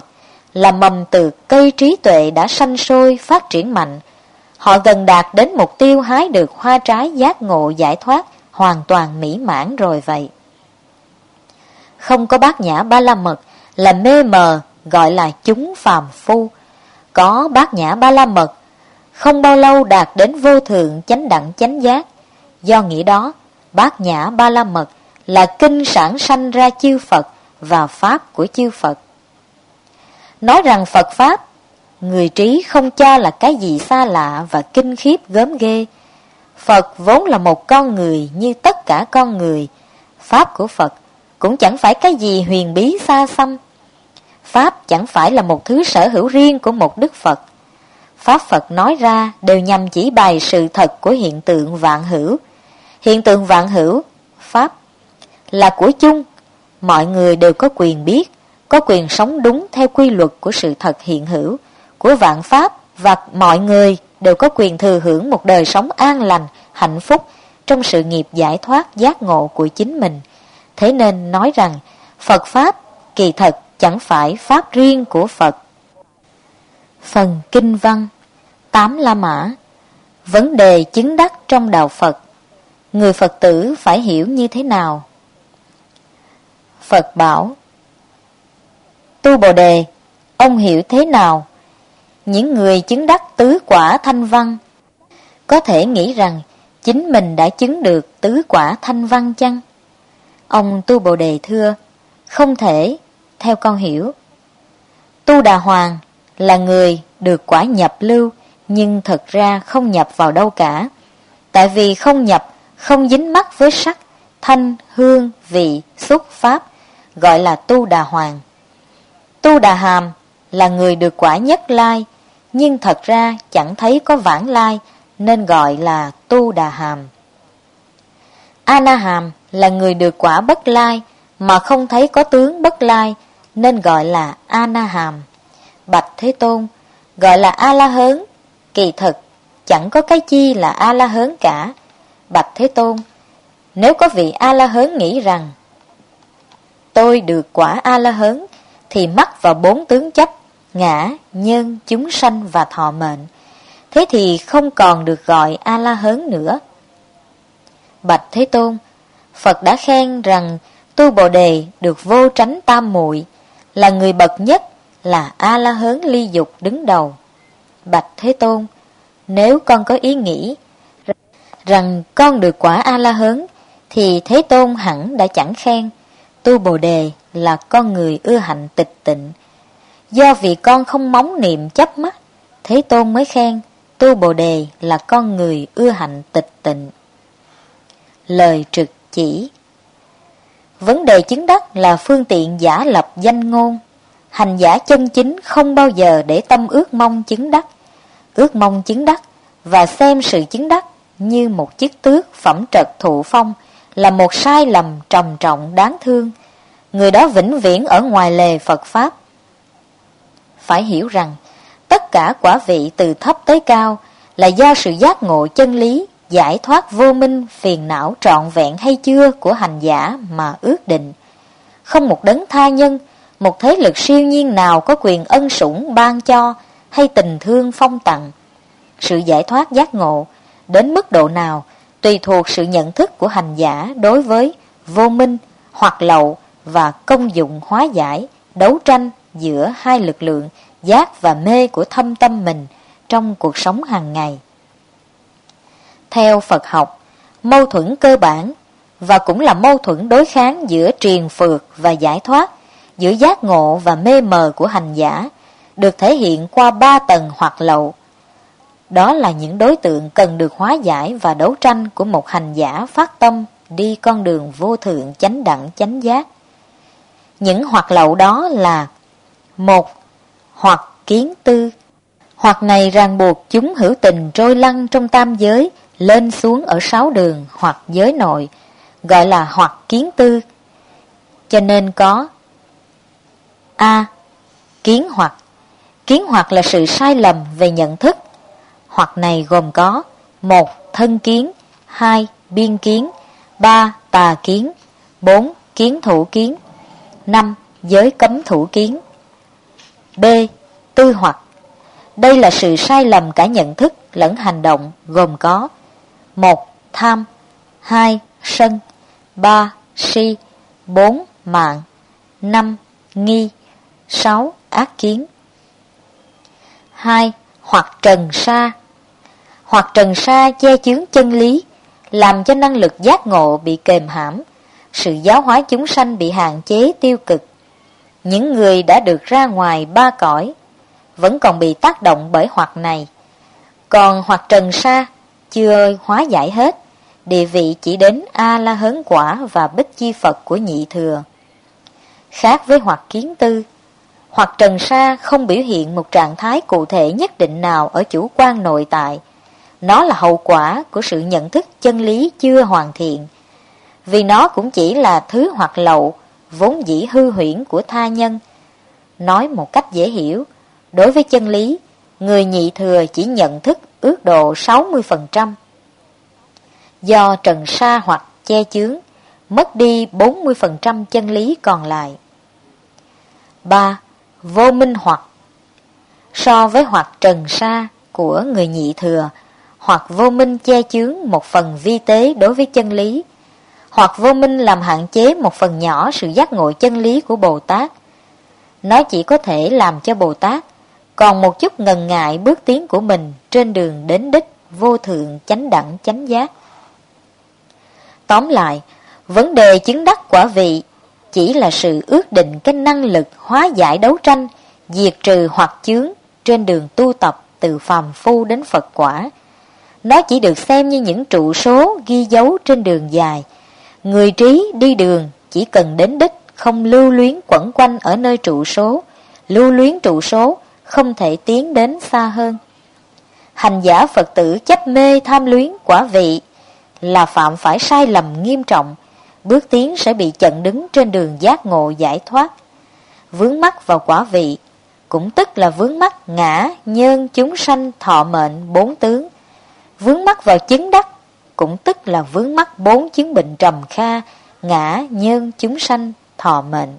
S2: là mầm từ cây trí tuệ đã sanh sôi phát triển mạnh. Họ gần đạt đến mục tiêu hái được hoa trái giác ngộ giải thoát hoàn toàn mỹ mãn rồi vậy. Không có bát nhã ba la mật là mê mờ, gọi là chúng phàm phu. Có bát nhã ba la mật, không bao lâu đạt đến vô thượng chánh đẳng chánh giác. Do nghĩa đó, bát nhã ba la mật là kinh sản sanh ra chư Phật và Pháp của chư Phật. Nói rằng Phật Pháp, người trí không cho là cái gì xa lạ và kinh khiếp gớm ghê. Phật vốn là một con người như tất cả con người. Pháp của Phật cũng chẳng phải cái gì huyền bí xa xăm. Pháp chẳng phải là một thứ sở hữu riêng của một Đức Phật. Pháp Phật nói ra đều nhằm chỉ bày sự thật của hiện tượng vạn hữu. Hiện tượng vạn hữu, Pháp, là của chung. Mọi người đều có quyền biết, có quyền sống đúng theo quy luật của sự thật hiện hữu, của vạn Pháp, và mọi người đều có quyền thừa hưởng một đời sống an lành, hạnh phúc trong sự nghiệp giải thoát giác ngộ của chính mình. Thế nên nói rằng Phật Pháp kỳ thật chẳng phải Pháp riêng của Phật. Phần Kinh văn Tám La Mã. Vấn đề chứng đắc trong đạo Phật, người Phật tử phải hiểu như thế nào? Phật bảo: Tu Bồ Đề, ông hiểu thế nào? Những người chứng đắc tứ quả thanh văn có thể nghĩ rằng chính mình đã chứng được tứ quả thanh văn chăng? Ông Tu Bồ Đề thưa: Không thể, theo con hiểu. Tu Đà Hoàng là người được quả nhập lưu, nhưng thật ra không nhập vào đâu cả. Tại vì không nhập, không dính mắc với sắc, thanh, hương, vị, xúc, pháp, gọi là Tu Đà Hoàng. Tu Đà Hàm là người được quả nhất lai, nhưng thật ra chẳng thấy có vãng lai, nên gọi là Tu Đà Hàm. A Na Hàm là người được quả bất lai, mà không thấy có tướng bất lai, nên gọi là A Na Hàm. Bạch Thế Tôn, gọi là A La Hớn, kỳ thực chẳng có cái chi là A La Hớn cả. Bạch Thế Tôn, nếu có vị A La Hớn nghĩ rằng tôi được quả A La Hớn, thì mắc vào bốn tướng chấp: ngã, nhân, chúng sanh và thọ mệnh. Thế thì không còn được gọi A La Hớn nữa. Bạch Thế Tôn, Phật đã khen rằng Tu Bồ Đề được vô tránh tam muội, là người bậc nhất, là A La Hớn ly dục đứng đầu. Bạch Thế Tôn, nếu con có ý nghĩ rằng con được quả A La Hớn, thì Thế Tôn hẳn đã chẳng khen Tu Bồ Đề là con người ưa hạnh tịch tịnh. Do vì con không móng niệm chấp mắt, Thế Tôn mới khen Tu Bồ Đề là con người ưa hạnh tịch tịnh. Lời trực chỉ. Vấn đề chứng đắc là phương tiện giả lập danh ngôn. Hành giả chân chính không bao giờ để tâm ước mong chứng đắc. Ước mong chứng đắc và xem sự chứng đắc như một chiếc tước phẩm trật thụ phong là một sai lầm trầm trọng đáng thương. Người đó vĩnh viễn ở ngoài lề Phật Pháp. Phải hiểu rằng tất cả quả vị từ thấp tới cao là do sự giác ngộ chân lý, giải thoát vô minh, phiền não trọn vẹn hay chưa của hành giả mà ước định. Không một đấng tha nhân, một thế lực siêu nhiên nào có quyền ân sủng ban cho hay tình thương phong tặng. Sự giải thoát giác ngộ đến mức độ nào tùy thuộc sự nhận thức của hành giả đối với vô minh, hoặc lậu và công dụng hóa giải, đấu tranh giữa hai lực lượng giác và mê của thâm tâm mình trong cuộc sống hàng ngày. Theo Phật học, mâu thuẫn cơ bản và cũng là mâu thuẫn đối kháng giữa triền phược và giải thoát, giữa giác ngộ và mê mờ của hành giả, được thể hiện qua ba tầng hoặc lậu. Đó là những đối tượng cần được hóa giải và đấu tranh của một hành giả phát tâm đi con đường vô thượng chánh đẳng chánh giác. Những hoặc lậu đó là: một. Hoặc kiến tư. Hoặc này ràng buộc chúng hữu tình trôi lăn trong tam giới, lên xuống ở sáu đường hoặc giới nội, gọi là hoặc kiến tư. Cho nên có A. Kiến hoặc. Kiến hoặc là sự sai lầm về nhận thức. Hoặc này gồm có: một. Thân kiến, hai. Biên kiến, ba. Tà kiến, bốn. Kiến thủ kiến, năm. Giới cấm thủ kiến. B. Tư hoặc. Đây là sự sai lầm cả nhận thức lẫn hành động, gồm có: một. Tham. Hai. Sân. Ba. Si. Bốn. Mạn. Năm. Nghi. Sáu. Ác kiến. Hai. Hoặc trần sa. Hoặc trần sa che chướng chân lý, làm cho năng lực giác ngộ bị kềm hãm, sự giáo hóa chúng sanh bị hạn chế tiêu cực. Những người đã được ra ngoài ba cõi vẫn còn bị tác động bởi hoặc này. Còn hoặc trần sa chưa hóa giải hết, địa vị chỉ đến A-la-hớn quả và Bích Chi Phật của nhị thừa. Khác với hoặc kiến tư, hoặc trần sa không biểu hiện một trạng thái cụ thể nhất định nào ở chủ quan nội tại. Nó là hậu quả của sự nhận thức chân lý chưa hoàn thiện, vì nó cũng chỉ là thứ hoặc lậu, vốn dĩ hư huyễn của tha nhân. Nói một cách dễ hiểu, đối với chân lý, người nhị thừa chỉ nhận thức ước độ sáu mươi phần trăm. Do trần sa hoặc che chướng, mất đi bốn mươi phần trăm chân lý còn lại. Ba. Vô minh hoặc. So với hoặc trần sa của người nhị thừa, hoặc vô minh che chướng một phần vi tế đối với chân lý, hoặc vô minh làm hạn chế một phần nhỏ sự giác ngộ chân lý của Bồ Tát. Nó chỉ có thể làm cho Bồ Tát còn một chút ngần ngại bước tiến của mình trên đường đến đích vô thượng chánh đẳng chánh giác. Tóm lại, vấn đề chứng đắc quả vị chỉ là sự ước định cái năng lực hóa giải đấu tranh, diệt trừ hoặc chướng trên đường tu tập từ phàm phu đến Phật quả. Nó chỉ được xem như những trụ số ghi dấu trên đường dài. Người trí đi đường chỉ cần đến đích, không lưu luyến quẩn quanh ở nơi trụ số. Lưu luyến trụ số không thể tiến đến xa hơn. Hành giả Phật tử chấp mê tham luyến quả vị là phạm phải sai lầm nghiêm trọng, bước tiến sẽ bị chặn đứng trên đường giác ngộ giải thoát. Vướng mắc vào quả vị cũng tức là vướng mắc ngã, nhân, chúng sanh, thọ mệnh, bốn tướng. Vướng mắc vào chứng đắc cũng tức là vướng mắc bốn chứng bệnh trầm kha, ngã, nhân, chúng sanh, thọ mệnh.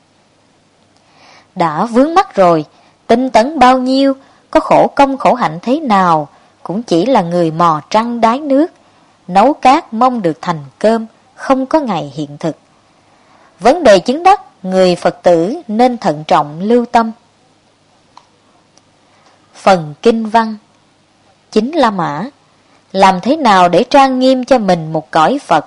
S2: Đã vướng mắc rồi, tinh tấn bao nhiêu, có khổ công khổ hạnh thế nào, cũng chỉ là người mò trăng đáy nước, nấu cát mong được thành cơm, không có ngày hiện thực. Vấn đề chứng đắc, người Phật tử nên thận trọng lưu tâm. Phần kinh văn Chính La Mã. Làm thế nào để trang nghiêm cho mình một cõi Phật?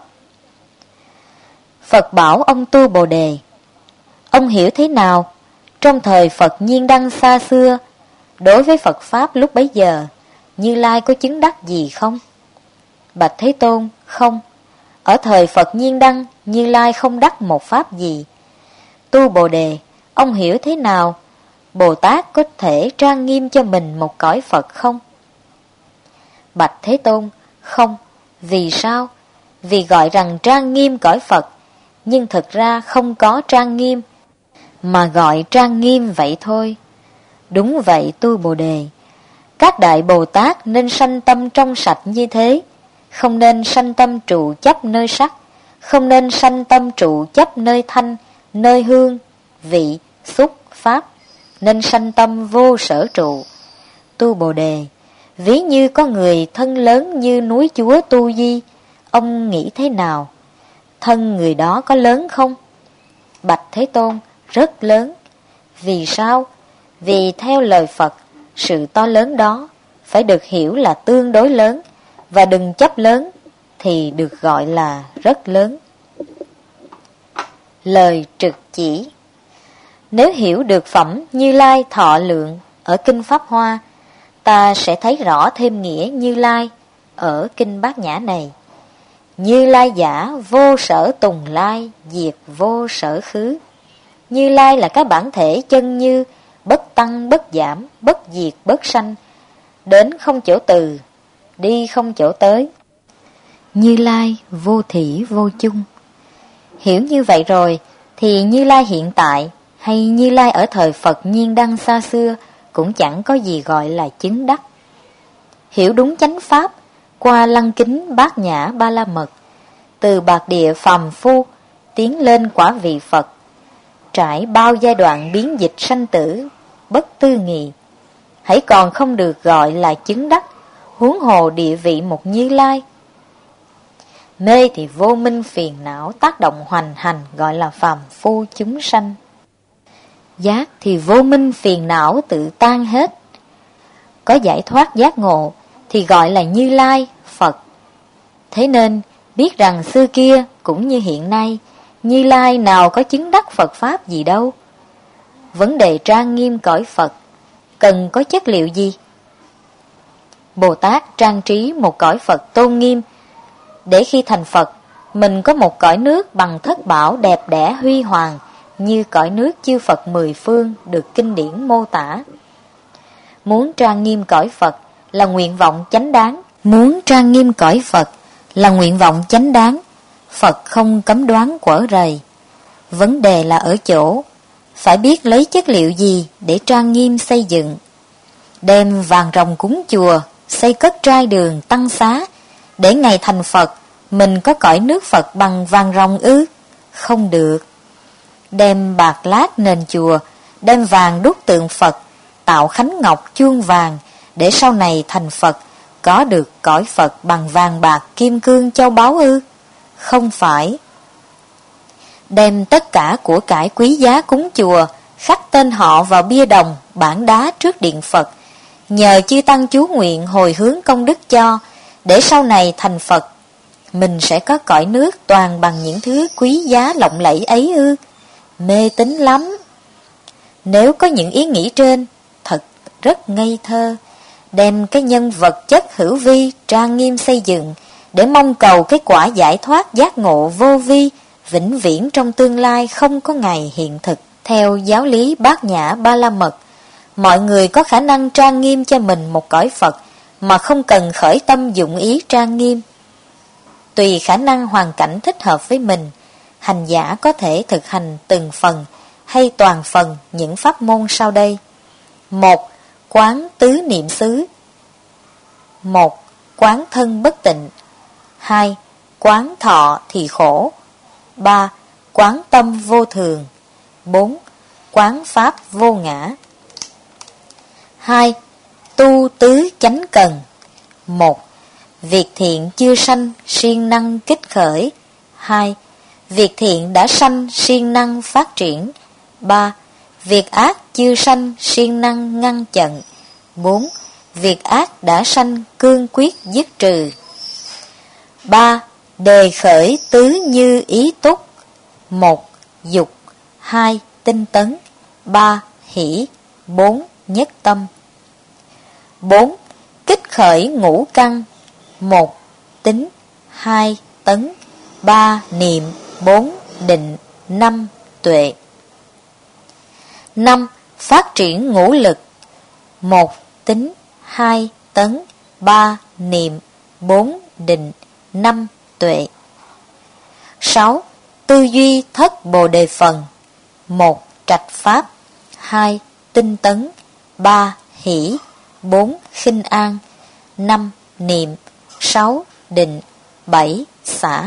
S2: Phật bảo ông tu Bồ Đề. Ông hiểu thế nào? Trong thời Phật Nhiên Đăng xa xưa, đối với Phật Pháp lúc bấy giờ, Như Lai có chứng đắc gì không? Bạch Thế Tôn, không. Ở thời Phật Nhiên Đăng, Như Lai không đắc một Pháp gì. Tu Bồ Đề, ông hiểu thế nào? Bồ Tát có thể trang nghiêm cho mình một cõi Phật không? Bạch Thế Tôn, không. Vì sao? Vì gọi rằng trang nghiêm cõi Phật, nhưng thực ra không có trang nghiêm, mà gọi trang nghiêm vậy thôi. Đúng vậy tu Bồ Đề. Các đại Bồ Tát nên sanh tâm trong sạch như thế, không nên sanh tâm trụ chấp nơi sắc, không nên sanh tâm trụ chấp nơi thanh, nơi hương, vị, xúc, pháp, nên sanh tâm vô sở trụ. Tu Bồ Đề, ví như có người thân lớn như núi Chúa Tu Di, ông nghĩ thế nào? Thân người đó có lớn không? Bạch Thế Tôn, rất lớn. Vì sao? Vì theo lời Phật, sự to lớn đó phải được hiểu là tương đối lớn, và đừng chấp lớn thì được gọi là rất lớn. Lời trực chỉ. Nếu hiểu được phẩm Như Lai thọ lượng ở Kinh Pháp Hoa, ta sẽ thấy rõ thêm nghĩa Như Lai ở Kinh Bát Nhã này. Như Lai giả vô sở tùng lai, diệt vô sở khứ. Như Lai là cái bản thể chân như, bất tăng bất giảm, bất diệt bất sanh, đến không chỗ từ, đi không chỗ tới. Như Lai vô thỉ vô chung. Hiểu như vậy rồi, thì Như Lai hiện tại hay Như Lai ở thời Phật Nhiên Đăng xa xưa cũng chẳng có gì gọi là chứng đắc. Hiểu đúng chánh pháp qua lăng kính Bát Nhã Ba La Mật, từ bạc địa phàm phu tiến lên quả vị Phật, trải bao giai đoạn biến dịch sanh tử, bất tư nghị, hãy còn không được gọi là chứng đắc, huống hồ địa vị một Như Lai. Mê thì vô minh phiền não tác động hoành hành, gọi là phàm phu chúng sanh. Giác thì vô minh phiền não tự tan hết, có giải thoát giác ngộ thì gọi là Như Lai, Phật. Thế nên biết rằng xưa kia cũng như hiện nay, Như Lai nào có chứng đắc Phật Pháp gì đâu. Vấn đề trang nghiêm cõi Phật cần có chất liệu gì? Bồ Tát trang trí một cõi Phật tôn nghiêm, để khi thành Phật, mình có một cõi nước bằng thất bảo đẹp đẽ huy hoàng, như cõi nước chư Phật mười phương được kinh điển mô tả. Muốn trang nghiêm cõi Phật là nguyện vọng chánh đáng. Muốn trang nghiêm cõi Phật là nguyện vọng chánh đáng. Phật không cấm đoán quở rầy. Vấn đề là ở chỗ phải biết lấy chất liệu gì để trang nghiêm xây dựng. Đem vàng ròng cúng chùa, xây cất trai đường tăng xá, để ngày thành Phật mình có cõi nước Phật bằng vàng ròng ư? Không được. Đem bạc lát nền chùa, đem vàng đúc tượng Phật, tạo khánh ngọc chuông vàng, để sau này thành Phật có được cõi Phật bằng vàng bạc kim cương châu báu ư? Không phải. Đem tất cả của cải quý giá cúng chùa, khắc tên họ vào bia đồng, bảng đá trước điện Phật, nhờ chư tăng chú nguyện hồi hướng công đức cho, để sau này thành Phật mình sẽ có cõi nước toàn bằng những thứ quý giá lộng lẫy ấy ư? Mê tín lắm. Nếu có những ý nghĩ trên, thật rất ngây thơ. Đem cái nhân vật chất hữu vi trang nghiêm xây dựng, để mong cầu cái quả giải thoát giác ngộ vô vi, vĩnh viễn trong tương lai không có ngày hiện thực. Theo giáo lý Bát Nhã Ba La Mật, mọi người có khả năng trang nghiêm cho mình một cõi Phật mà không cần khởi tâm dụng ý trang nghiêm. Tùy khả năng hoàn cảnh thích hợp với mình, hành giả có thể thực hành từng phần hay toàn phần những pháp môn sau đây. Một. Quán tứ niệm xứ. Một. Quán thân bất tịnh. Hai. Quán thọ thì khổ. Ba. Quán tâm vô thường. Bốn. Quán pháp vô ngã. Hai. Tu tứ chánh cần. Một. Việc thiện chưa sanh siêng năng kích khởi. Hai. Việc thiện đã sanh siêng năng phát triển. Ba. Việc ác chưa sanh siêng năng ngăn chặn. Bốn. Việc ác đã sanh cương quyết dứt trừ. Ba. Đề khởi tứ như ý túc. Một. Dục. Hai. Tinh tấn. Ba. Hỷ. Bốn. Nhất tâm. Bốn. Kích khởi ngũ căn. Một. Tính. Hai. Tấn. Ba. Niệm. Bốn. Định. Năm. Tuệ. Năm. Phát triển ngũ lực. Một. Tính. Hai. Tấn. Ba. Niệm. Bốn. Định. Năm. Tuệ. Sáu. Tư duy thất bồ đề phần. Một. Trạch pháp. Hai. Tinh tấn. Ba. Hỷ. Bốn. Khinh an. Năm. Niệm. Sáu. Định. Bảy. Xả.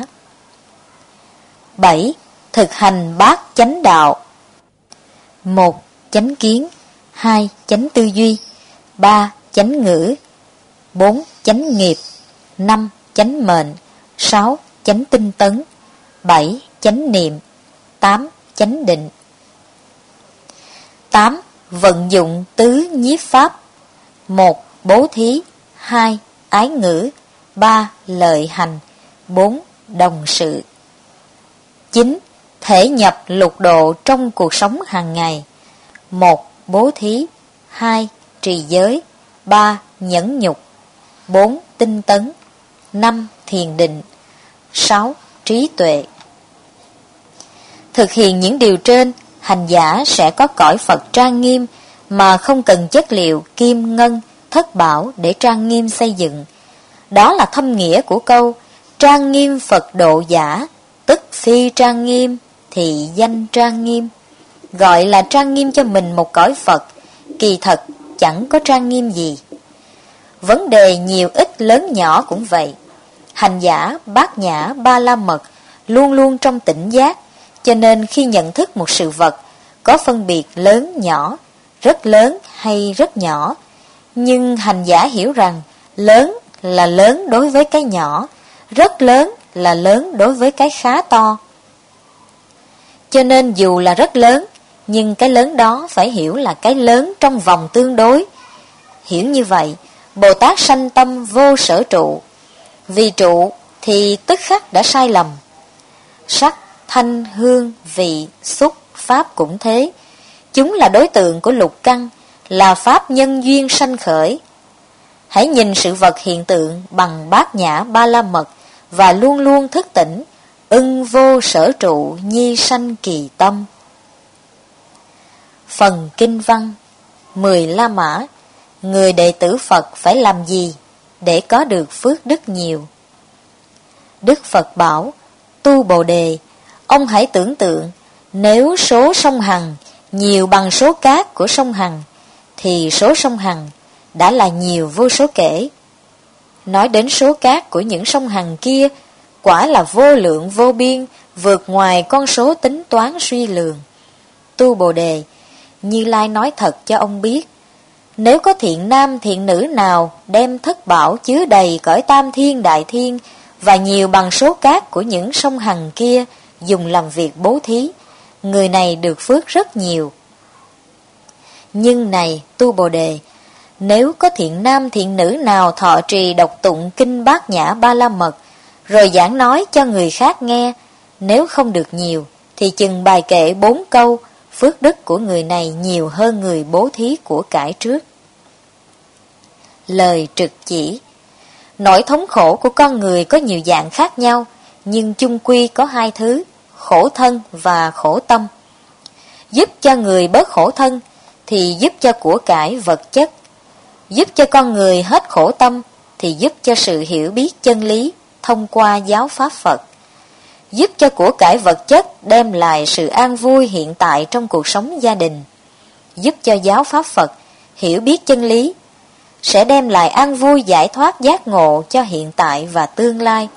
S2: Bảy. Thực hành bát chánh đạo. Một. Chánh kiến. Hai. Chánh tư duy. Ba. Chánh ngữ. Bốn. Chánh nghiệp. Năm. Chánh mệnh. Sáu. Chánh tinh tấn. Bảy. Chánh niệm. Tám. Chánh định. Tám. Vận dụng tứ nhiếp pháp. Một. Bố thí. Hai. Ái ngữ. Ba. Lợi hành. Bốn. Đồng sự. Chín. Thể nhập lục độ trong cuộc sống hàng ngày. Một. Bố thí. Hai. Trì giới. Ba. Nhẫn nhục. Bốn. Tinh tấn. Năm. Thiền định. Sáu. Trí tuệ. Thực hiện những điều trên, hành giả sẽ có cõi Phật trang nghiêm mà không cần chất liệu kim ngân, thất bảo để trang nghiêm xây dựng. Đó là thâm nghĩa của câu trang nghiêm Phật độ giả, tức phi trang nghiêm thì danh trang nghiêm. Gọi là trang nghiêm cho mình một cõi Phật, kỳ thật chẳng có trang nghiêm gì. Vấn đề nhiều ít lớn nhỏ cũng vậy. Hành giả Bát Nhã Ba La Mật luôn luôn trong tỉnh giác, cho nên khi nhận thức một sự vật có phân biệt lớn nhỏ, rất lớn hay rất nhỏ, nhưng hành giả hiểu rằng lớn là lớn đối với cái nhỏ, rất lớn là lớn đối với cái khá to. Cho nên dù là rất lớn, nhưng cái lớn đó phải hiểu là cái lớn trong vòng tương đối. Hiểu như vậy, Bồ Tát sanh tâm vô sở trụ. Vì trụ thì tức khắc đã sai lầm. Sắc, thanh, hương, vị, xúc, pháp cũng thế. Chúng là đối tượng của lục căn, là pháp nhân duyên sanh khởi. Hãy nhìn sự vật hiện tượng bằng bát nhã ba la mật và luôn luôn thức tỉnh, ưng vô sở trụ nhi sanh kỳ tâm. Phần kinh văn mười La Mã. Người đệ tử Phật phải làm gì để có được phước đức nhiều? Đức Phật bảo, tu Bồ Đề, ông hãy tưởng tượng, nếu số sông Hằng nhiều bằng số cát của sông Hằng, thì số sông Hằng đã là nhiều vô số kể. Nói đến số cát của những sông Hằng kia, quả là vô lượng vô biên, vượt ngoài con số tính toán suy lường. Tu Bồ Đề, Như Lai nói thật cho ông biết, nếu có thiện nam thiện nữ nào đem thất bảo chứa đầy cõi tam thiên đại thiên và nhiều bằng số cát của những sông Hằng kia dùng làm việc bố thí, người này được phước rất nhiều. Nhưng này, tu Bồ Đề, nếu có thiện nam thiện nữ nào thọ trì đọc tụng kinh Bát Nhã Ba La Mật, rồi giảng nói cho người khác nghe, nếu không được nhiều, thì chừng bài kệ bốn câu, phước đức của người này nhiều hơn người bố thí của cải trước. Lời trực chỉ. Nỗi thống khổ của con người có nhiều dạng khác nhau, nhưng chung quy có hai thứ, khổ thân và khổ tâm. Giúp cho người bớt khổ thân, thì giúp cho của cải vật chất. Giúp cho con người hết khổ tâm, thì giúp cho sự hiểu biết chân lý thông qua giáo pháp Phật. Giúp cho của cải vật chất đem lại sự an vui hiện tại trong cuộc sống gia đình. Giúp cho giáo pháp Phật hiểu biết chân lý, sẽ đem lại an vui giải thoát giác ngộ cho hiện tại và tương lai.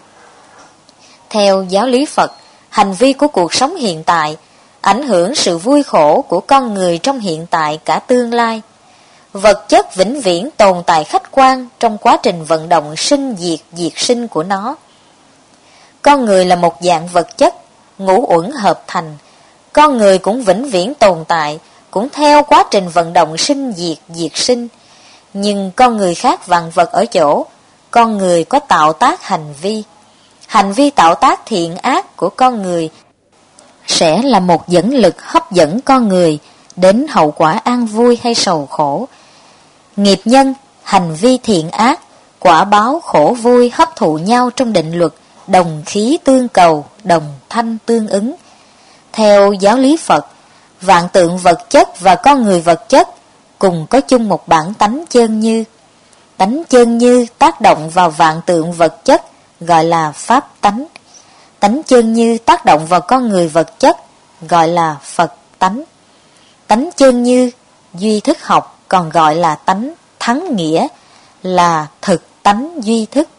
S2: Theo giáo lý Phật, hành vi của cuộc sống hiện tại ảnh hưởng sự vui khổ của con người trong hiện tại cả tương lai. Vật chất vĩnh viễn tồn tại khách quan trong quá trình vận động sinh diệt diệt sinh của nó. Con người là một dạng vật chất, ngũ uẩn hợp thành. Con người cũng vĩnh viễn tồn tại, cũng theo quá trình vận động sinh diệt diệt sinh. Nhưng con người khác vạn vật ở chỗ, con người có tạo tác hành vi. Hành vi tạo tác thiện ác của con người sẽ là một dẫn lực hấp dẫn con người đến hậu quả an vui hay sầu khổ. Nghiệp nhân, hành vi thiện ác, quả báo khổ vui hấp thụ nhau trong định luật, đồng khí tương cầu, đồng thanh tương ứng. Theo giáo lý Phật, vạn tượng vật chất và con người vật chất cùng có chung một bản tánh chơn như. Tánh chơn như tác động vào vạn tượng vật chất gọi là pháp tánh. Tánh chơn như tác động vào con người vật chất gọi là Phật tánh. Tánh chơn như duy thức học còn gọi là tánh thắng nghĩa, là thực tánh duy thức.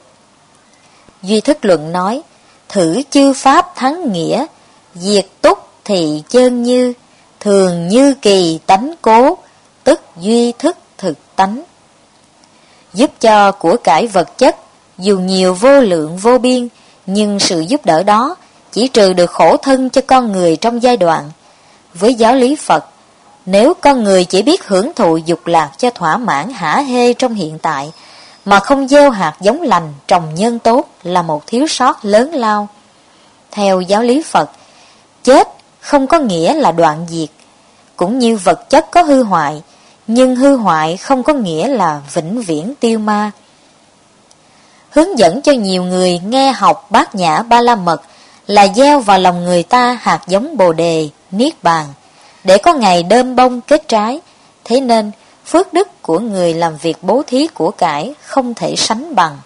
S2: Duy thức luận nói, thử chư pháp thắng nghĩa, diệt túc thị chơn như, thường như kỳ tánh cố, tức duy thức thực tánh. Giúp cho của cải vật chất, dù nhiều vô lượng vô biên, nhưng sự giúp đỡ đó chỉ trừ được khổ thân cho con người trong giai đoạn. Với giáo lý Phật, nếu con người chỉ biết hưởng thụ dục lạc cho thỏa mãn hả hê trong hiện tại, mà không gieo hạt giống lành trồng nhân tốt là một thiếu sót lớn lao. Theo giáo lý Phật, chết không có nghĩa là đoạn diệt, cũng như vật chất có hư hoại, nhưng hư hoại không có nghĩa là vĩnh viễn tiêu ma. Hướng dẫn cho nhiều người nghe học Bát Nhã Ba La Mật là gieo vào lòng người ta hạt giống Bồ Đề, Niết Bàn, để có ngày đơm bông kết trái. Thế nên, phước đức của người làm việc bố thí của cải không thể sánh bằng.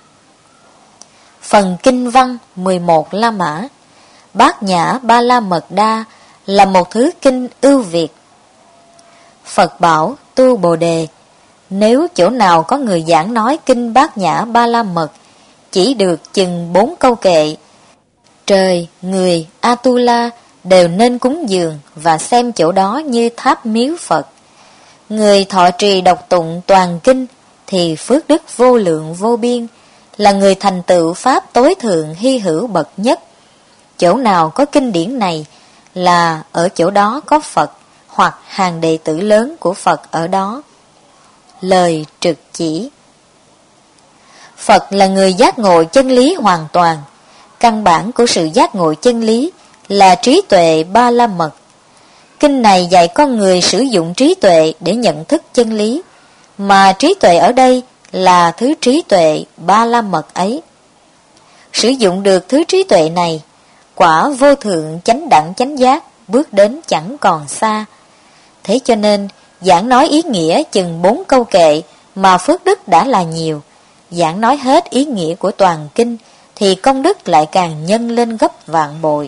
S2: Phần kinh văn mười một La Mã. Bát Nhã Ba La Mật Đa là một thứ kinh ưu việt. Phật bảo tu Bồ Đề, nếu chỗ nào có người giảng nói kinh Bát Nhã Ba La Mật chỉ được chừng bốn câu kệ, trời, người, Atula đều nên cúng dường và xem chỗ đó như tháp miếu Phật. Người thọ trì đọc tụng toàn kinh thì phước đức vô lượng vô biên, là người thành tựu pháp tối thượng hy hữu bậc nhất. Chỗ nào có kinh điển này là ở chỗ đó có Phật hoặc hàng đệ tử lớn của Phật ở đó. Lời trực chỉ. Phật là người giác ngộ chân lý hoàn toàn. Căn bản của sự giác ngộ chân lý là trí tuệ ba la mật. Kinh này dạy con người sử dụng trí tuệ để nhận thức chân lý, mà trí tuệ ở đây là thứ trí tuệ ba la mật ấy. Sử dụng được thứ trí tuệ này, quả vô thượng chánh đẳng chánh giác bước đến chẳng còn xa. Thế cho nên, giảng nói ý nghĩa chừng bốn câu kệ mà phước đức đã là nhiều. Giảng nói hết ý nghĩa của toàn kinh thì công đức lại càng nhân lên gấp vạn bội.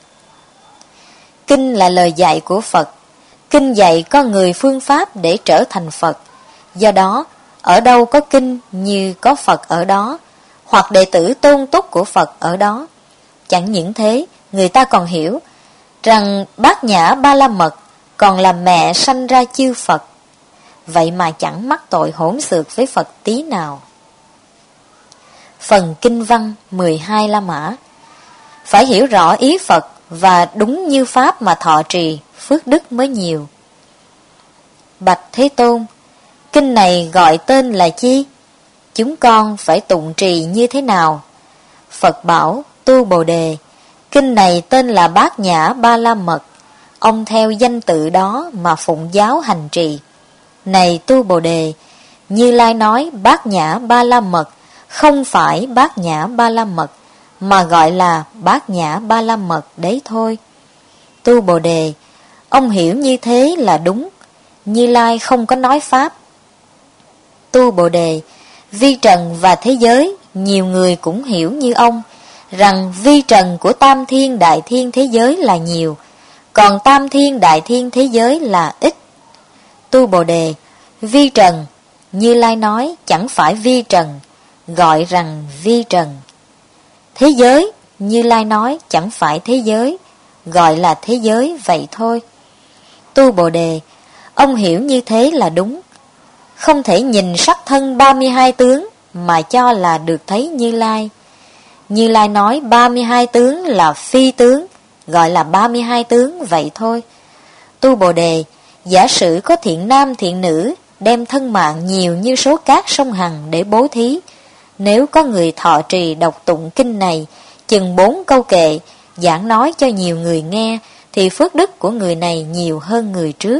S2: Kinh là lời dạy của Phật. Kinh dạy con người phương pháp để trở thành Phật. Do đó, ở đâu có kinh như có Phật ở đó, hoặc đệ tử tôn túc của Phật ở đó. Chẳng những thế, người ta còn hiểu rằng Bát Nhã Ba La Mật còn là mẹ sanh ra chư Phật. Vậy mà chẳng mắc tội hỗn xược với Phật tí nào. Phần kinh văn mười hai La Mã. Phải hiểu rõ ý Phật và đúng như pháp mà thọ trì, phước đức mới nhiều. Bạch Thế Tôn, kinh này gọi tên là chi? Chúng con phải tụng trì như thế nào? Phật bảo, Tu Bồ Đề, kinh này tên là Bát Nhã Ba La Mật. Ông theo danh tự đó mà phụng giáo hành trì. Này Tu Bồ Đề, Như Lai nói Bát Nhã Ba La Mật không phải Bát Nhã Ba La Mật, mà gọi là Bát Nhã Ba La Mật đấy thôi. Tu Bồ Đề, ông hiểu như thế là đúng. Như Lai không có nói pháp. Tu Bồ Đề, vi trần và thế giới, nhiều người cũng hiểu như ông, rằng vi trần của tam thiên đại thiên thế giới là nhiều, còn tam thiên đại thiên thế giới là ít. Tu Bồ Đề, vi trần, Như Lai nói chẳng phải vi trần, gọi rằng vi trần. Thế giới, Như Lai nói chẳng phải thế giới, gọi là thế giới vậy thôi. Tu Bồ Đề, ông hiểu như thế là đúng. Không thể nhìn sắc thân ba mươi hai tướng mà cho là được thấy Như Lai. Như Lai nói ba mươi hai tướng là phi tướng, gọi là ba mươi hai tướng vậy thôi. Tu Bồ Đề, giả sử có thiện nam thiện nữ đem thân mạng nhiều như số cát sông Hằng để bố thí, nếu có người thọ trì đọc tụng kinh này chừng bốn câu kệ, giảng nói cho nhiều người nghe, thì phước đức của người này nhiều hơn người trước.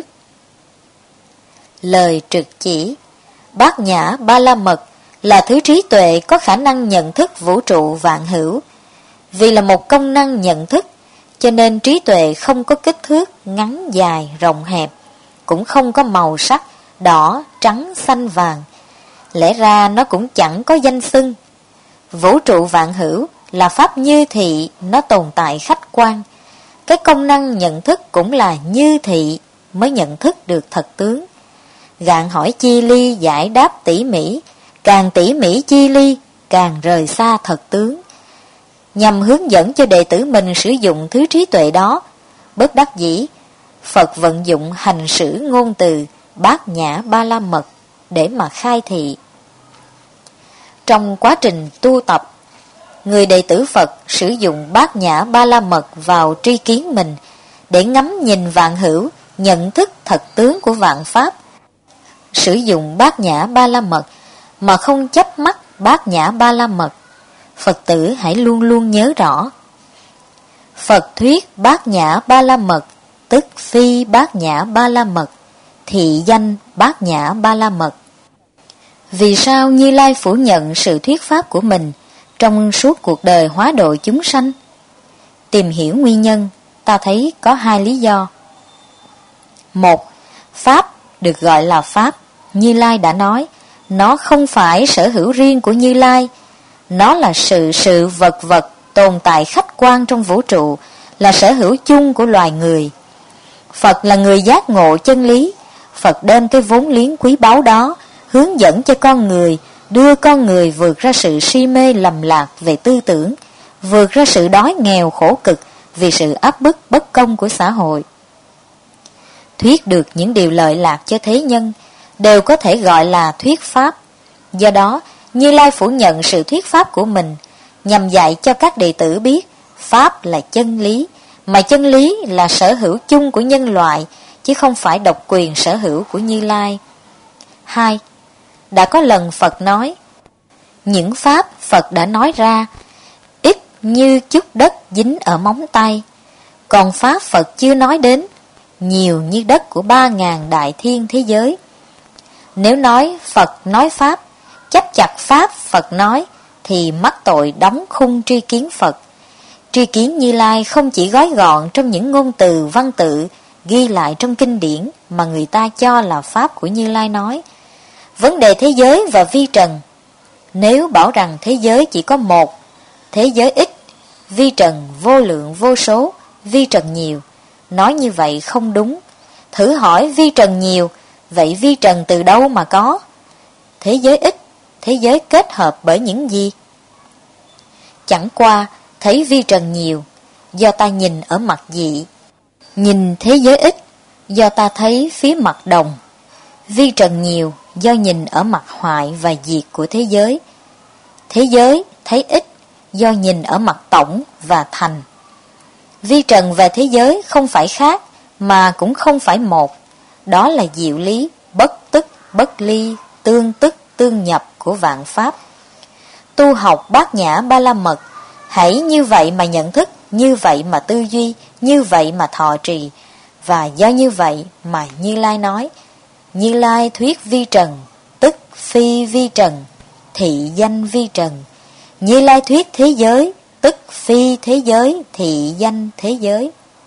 S2: Lời trực chỉ. Bát Nhã Ba La Mật là thứ trí tuệ có khả năng nhận thức vũ trụ vạn hữu. Vì là một công năng nhận thức, cho nên trí tuệ không có kích thước ngắn dài rộng hẹp, cũng không có màu sắc đỏ, trắng, xanh, vàng. Lẽ ra nó cũng chẳng có danh xưng. Vũ trụ vạn hữu là pháp như thị, nó tồn tại khách quan. Cái công năng nhận thức cũng là như thị mới nhận thức được thật tướng. Gạn hỏi chi ly giải đáp tỉ mỉ, càng tỉ mỉ chi ly càng rời xa thật tướng. Nhằm hướng dẫn cho đệ tử mình sử dụng thứ trí tuệ đó, bất đắc dĩ Phật vận dụng hành xử ngôn từ Bát Nhã Ba La Mật để mà khai thị. Trong quá trình tu tập, người đệ tử Phật sử dụng Bát Nhã Ba La Mật vào tri kiến mình để ngắm nhìn vạn hữu, nhận thức thật tướng của vạn pháp. Sử dụng Bát Nhã Ba La Mật mà không chấp mắc Bát Nhã Ba La Mật. Phật tử hãy luôn luôn nhớ rõ. Phật thuyết Bát Nhã Ba La Mật tức phi Bát Nhã Ba La Mật, thị danh Bát Nhã Ba La Mật. Vì sao Như Lai phủ nhận sự thuyết pháp của mình trong suốt cuộc đời hóa độ chúng sanh? Tìm hiểu nguyên nhân, ta thấy có hai lý do. Một, pháp được gọi là pháp, Như Lai đã nói, nó không phải sở hữu riêng của Như Lai, nó là sự sự vật vật tồn tại khách quan trong vũ trụ, là sở hữu chung của loài người. Phật là người giác ngộ chân lý, Phật đem cái vốn liếng quý báu đó hướng dẫn cho con người, đưa con người vượt ra sự si mê lầm lạc về tư tưởng, vượt ra sự đói nghèo khổ cực vì sự áp bức bất công của xã hội. thuyết được những điều lợi lạc cho thế nhân, đều có thể gọi là thuyết pháp. Do đó, Như Lai phủ nhận sự thuyết pháp của mình, nhằm dạy cho các đệ tử biết pháp là chân lý, mà chân lý là sở hữu chung của nhân loại, chứ không phải độc quyền sở hữu của Như Lai. Hai, đã có lần Phật nói, những pháp Phật đã nói ra, ít như chút đất dính ở móng tay, còn pháp Phật chưa nói đến, nhiều như đất của ba ngàn đại thiên thế giới. Nếu nói Phật nói pháp, chấp chặt pháp Phật nói, thì mắc tội đóng khung tri kiến Phật. Tri kiến Như Lai không chỉ gói gọn trong những ngôn từ văn tự ghi lại trong kinh điển mà người ta cho là pháp của Như Lai nói. Vấn đề thế giới và vi trần, nếu bảo rằng thế giới chỉ có một, thế giới ít, vi trần vô lượng vô số, vi trần nhiều, nói như vậy không đúng. Thử hỏi vi trần nhiều, vậy vi trần từ đâu mà có? Thế giới ít, thế giới kết hợp bởi những gì? Chẳng qua thấy vi trần nhiều, do ta nhìn ở mặt dị. Nhìn thế giới ít, do ta thấy phía mặt đồng. Vi trần nhiều, do nhìn ở mặt hoại và diệt của thế giới. Thế giới thấy ít, do nhìn ở mặt tổng và thành. Vi trần và thế giới không phải khác, mà cũng không phải một. Đó là diệu lý, bất tức, bất ly, tương tức, tương nhập của vạn pháp. Tu học Bát Nhã Ba La Mật, hãy như vậy mà nhận thức, như vậy mà tư duy, như vậy mà thọ trì. Và do như vậy mà Như Lai nói, Như Lai thuyết vi trần, tức phi vi trần, thị danh vi trần. Như Lai thuyết thế giới, tức phi thế giới, thị danh thế giới.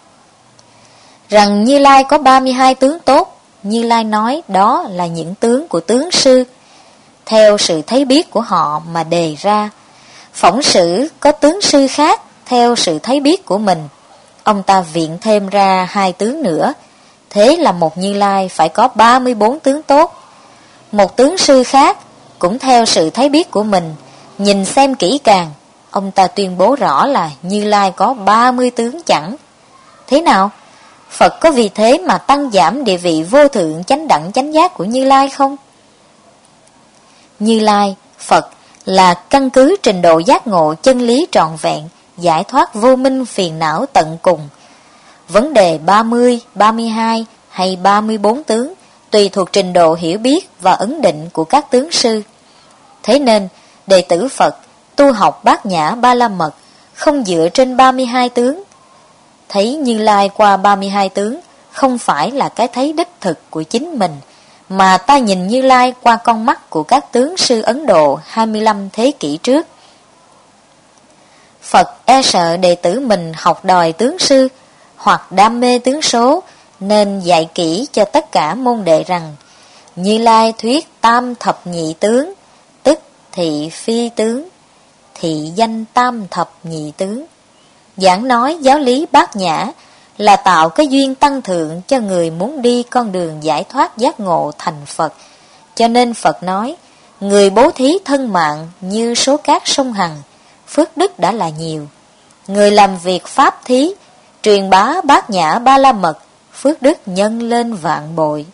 S2: Rằng Như Lai có ba mươi hai tướng tốt, Như Lai nói đó là những tướng của tướng sư, theo sự thấy biết của họ mà đề ra. Phỏng sử có tướng sư khác, theo sự thấy biết của mình, ông ta viện thêm ra hai tướng nữa. Thế là một Như Lai phải có ba mươi bốn tướng tốt. Một tướng sư khác, cũng theo sự thấy biết của mình, nhìn xem kỹ càng, ông ta tuyên bố rõ là Như Lai có ba mươi tướng chẳng. Thế nào? Phật có vì thế mà tăng giảm địa vị vô thượng chánh đẳng chánh giác của Như Lai không? Như Lai, Phật là căn cứ trình độ giác ngộ chân lý trọn vẹn, giải thoát vô minh phiền não tận cùng. Vấn đề ba mươi, ba mươi hai hay ba mươi bốn tướng tùy thuộc trình độ hiểu biết và ấn định của các tướng sư. Thế nên, đệ tử Phật tu học Bát Nhã Ba La Mật không dựa trên ba mươi hai tướng. Thấy Như Lai qua ba mươi hai tướng không phải là cái thấy đích thực của chính mình, mà ta nhìn Như Lai qua con mắt của các tướng sư Ấn Độ hai mươi lăm thế kỷ trước. Phật e sợ đệ tử mình học đòi tướng sư hoặc đam mê tướng số, nên dạy kỹ cho tất cả môn đệ rằng Như Lai thuyết tam thập nhị tướng, tức thị phi tướng, thị danh tam thập nhị tướng. Giảng nói giáo lý Bát Nhã là tạo cái duyên tăng thượng cho người muốn đi con đường giải thoát giác ngộ thành Phật. Cho nên Phật nói, người bố thí thân mạng như số cát sông Hằng, phước đức đã là nhiều. Người làm việc pháp thí, truyền bá Bát Nhã Ba La Mật, phước đức nhân lên vạn bội.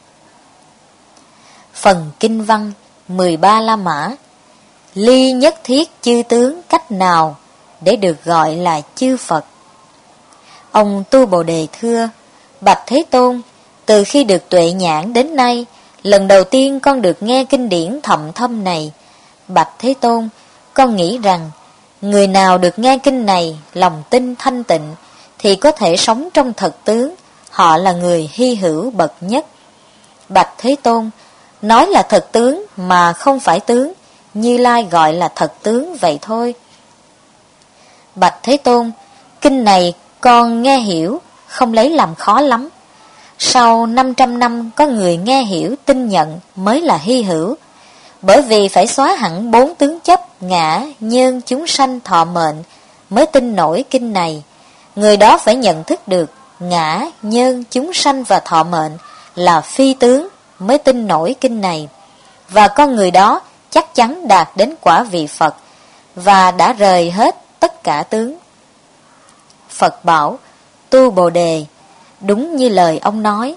S2: Phần kinh văn mười ba La Mã. Ly nhất thiết chư tướng cách nào để được gọi là chư Phật? Ông Tu Bồ Đề thưa, bạch Thế Tôn, từ khi được tuệ nhãn đến nay, lần đầu tiên con được nghe kinh điển thậm thâm này. Bạch Thế Tôn, con nghĩ rằng người nào được nghe kinh này, lòng tin thanh tịnh, thì có thể sống trong thật tướng, họ là người hy hữu bậc nhất. Bạch Thế Tôn, nói là thật tướng mà không phải tướng, Như Lai gọi là thật tướng vậy thôi. Bạch Thế Tôn, kinh này con nghe hiểu, không lấy làm khó lắm. Sau năm trăm năm có người nghe hiểu tin nhận mới là hy hữu. Bởi vì phải xóa hẳn bốn tướng chấp, ngã, nhân, chúng sanh, thọ mệnh mới tin nổi kinh này. Người đó phải nhận thức được ngã, nhân, chúng sanh và thọ mệnh là phi tướng mới tin nổi kinh này. Và con người đó chắc chắn đạt đến quả vị Phật và đã rời hết tất cả tướng. Phật bảo, Tu Bồ Đề, đúng như lời ông nói,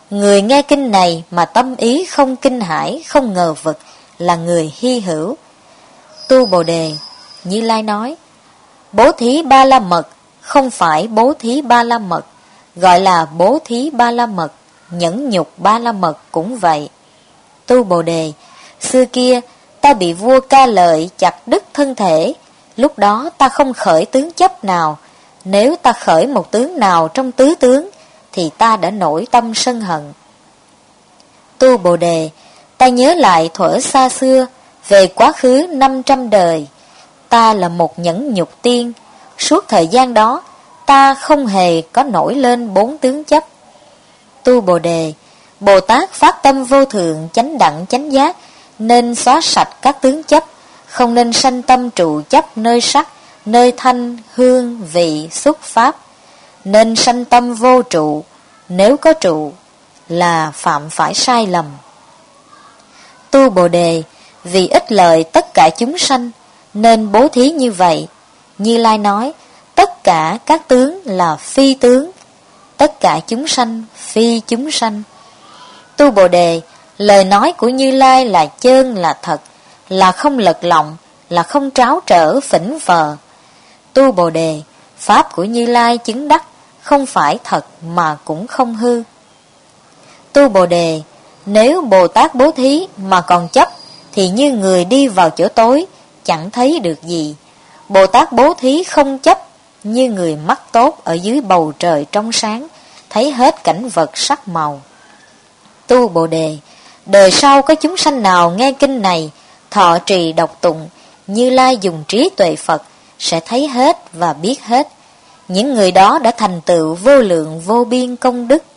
S2: Người nghe kinh này mà tâm ý không kinh hãi, không ngờ vực là người hy hữu. Tu Bồ Đề, Như Lai nói, bố thí ba la mật không phải bố thí ba la mật, gọi là bố thí ba la mật, nhẫn nhục ba la mật cũng vậy. Tu Bồ Đề, xưa kia ta bị vua Ca Lợi chặt đứt thân thể, lúc đó ta không khởi tướng chấp nào, nếu ta khởi một tướng nào trong tứ tướng thì ta đã nổi tâm sân hận. Tu Bồ Đề, ta nhớ lại thuở xa xưa, về quá khứ năm trăm đời, ta là một nhẫn nhục tiên, suốt thời gian đó ta không hề có nổi lên bốn tướng chấp. Tu Bồ Đề, Bồ Tát phát tâm vô thượng chánh đẳng chánh giác, nên xóa sạch các tướng chấp, không nên sanh tâm trụ chấp nơi sắc, nơi thanh, hương, vị, xúc pháp, nên sanh tâm vô trụ, nếu có trụ là phạm phải sai lầm. Tu Bồ Đề, vì ích lợi tất cả chúng sanh nên bố thí như vậy. Như Lai nói, tất cả các tướng là phi tướng, tất cả chúng sanh phi chúng sanh. Tu Bồ Đề, lời nói của Như Lai là chơn là thật, là không lật lọng, là không tráo trở phỉnh phờ. Tu Bồ Đề, pháp của Như Lai chứng đắc, không phải thật mà cũng không hư. Tu Bồ Đề, nếu Bồ Tát bố thí mà còn chấp thì như người đi vào chỗ tối, chẳng thấy được gì. Bồ Tát bố thí không chấp, như người mắt tốt ở dưới bầu trời trong sáng, thấy hết cảnh vật sắc màu. Tu Bồ Đề, đời sau có chúng sanh nào nghe kinh này, thọ trì đọc tụng, Như Lai dùng trí tuệ Phật, sẽ thấy hết và biết hết. Những người đó đã thành tựu vô lượng vô biên công đức.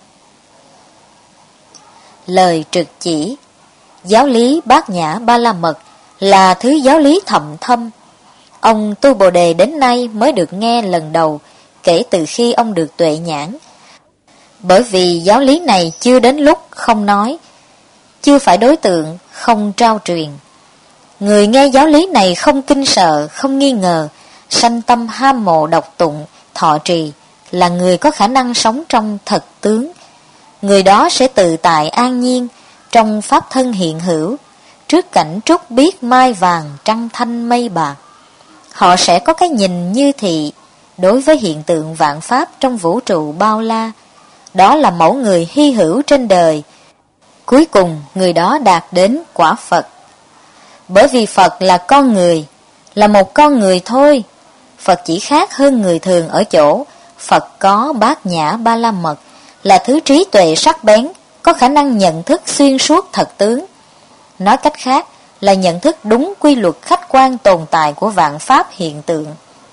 S2: Lời trực chỉ, giáo lý Bát Nhã Ba La Mật là thứ giáo lý thậm thâm. Ông Tu Bồ Đề đến nay mới được nghe lần đầu, kể từ khi ông được tuệ nhãn. Bởi vì giáo lý này chưa đến lúc không nói, chưa phải đối tượng không trao truyền. Người nghe giáo lý này không kinh sợ, không nghi ngờ, sanh tâm ham mộ đọc tụng, thọ trì, là người có khả năng sống trong thật tướng. Người đó sẽ tự tại an nhiên, trong pháp thân hiện hữu, trước cảnh trúc biếc mai vàng trăng thanh mây bạc. Họ sẽ có cái nhìn như thị đối với hiện tượng vạn pháp trong vũ trụ bao la. Đó là mẫu người hy hữu trên đời. Cuối cùng người đó đạt đến quả Phật. Bởi vì Phật là con người, là một con người thôi. Phật chỉ khác hơn người thường ở chỗ Phật có Bát Nhã Ba La Mật, là thứ trí tuệ sắc bén, có khả năng nhận thức xuyên suốt thật tướng. Nói cách khác là nhận thức đúng quy luật khách quan tồn tại của vạn pháp hiện tượng.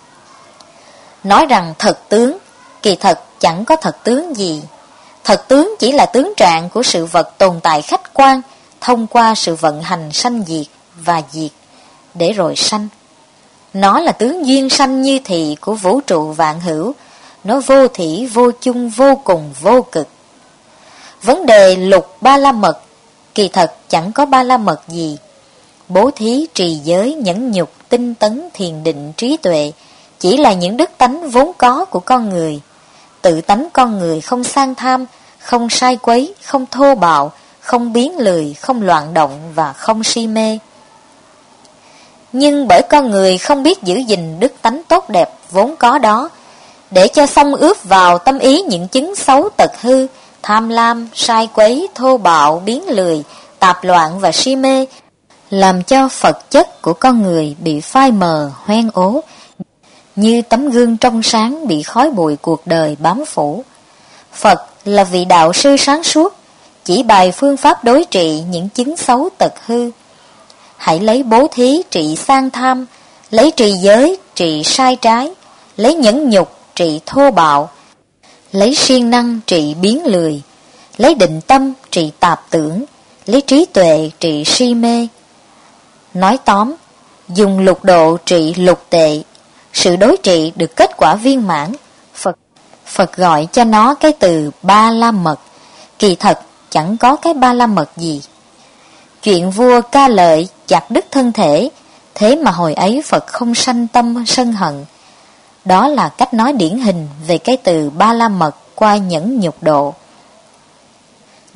S2: Nói rằng thật tướng, kỳ thật chẳng có thật tướng gì. Thật tướng chỉ là tướng trạng của sự vật tồn tại khách quan, thông qua sự vận hành sanh diệt và diệt, để rồi sanh. Nó là tướng duyên sanh như thị của vũ trụ vạn hữu, nó vô thỉ, vô chung, vô cùng, vô cực. Vấn đề lục ba la mật, kỳ thật chẳng có ba la mật gì. Bố thí, trì giới, nhẫn nhục, tinh tấn, thiền định, trí tuệ chỉ là những đức tánh vốn có của con người. Tự tánh con người không sang tham, không sai quấy, không thô bạo, không biến lười, không loạn động và không si mê. Nhưng bởi con người không biết giữ gìn đức tánh tốt đẹp vốn có đó, để cho xông ướp vào tâm ý những chứng xấu tật hư, tham lam, sai quấy, thô bạo, biến lười, tạp loạn và si mê, làm cho Phật chất của con người bị phai mờ, hoen ố, như tấm gương trong sáng bị khói bụi cuộc đời bám phủ. Phật là vị đạo sư sáng suốt, chỉ bài phương pháp đối trị những chứng xấu tật hư. Hãy lấy bố thí trị sang tham, lấy trì giới trị sai trái, lấy nhẫn nhục trị thô bạo, lấy siêng năng trị biến lười, lấy định tâm trị tạp tưởng, lấy trí tuệ trị si mê. Nói tóm, dùng lục độ trị lục tệ, sự đối trị được kết quả viên mãn. Phật Phật gọi cho nó cái từ ba la mật, kỳ thật chẳng có cái ba la mật gì. Chuyện vua Ca Lợi chặt đứt thân thể, thế mà hồi ấy Phật không sanh tâm sân hận. Đó là cách nói điển hình về cái từ ba la mật qua nhẫn nhục độ.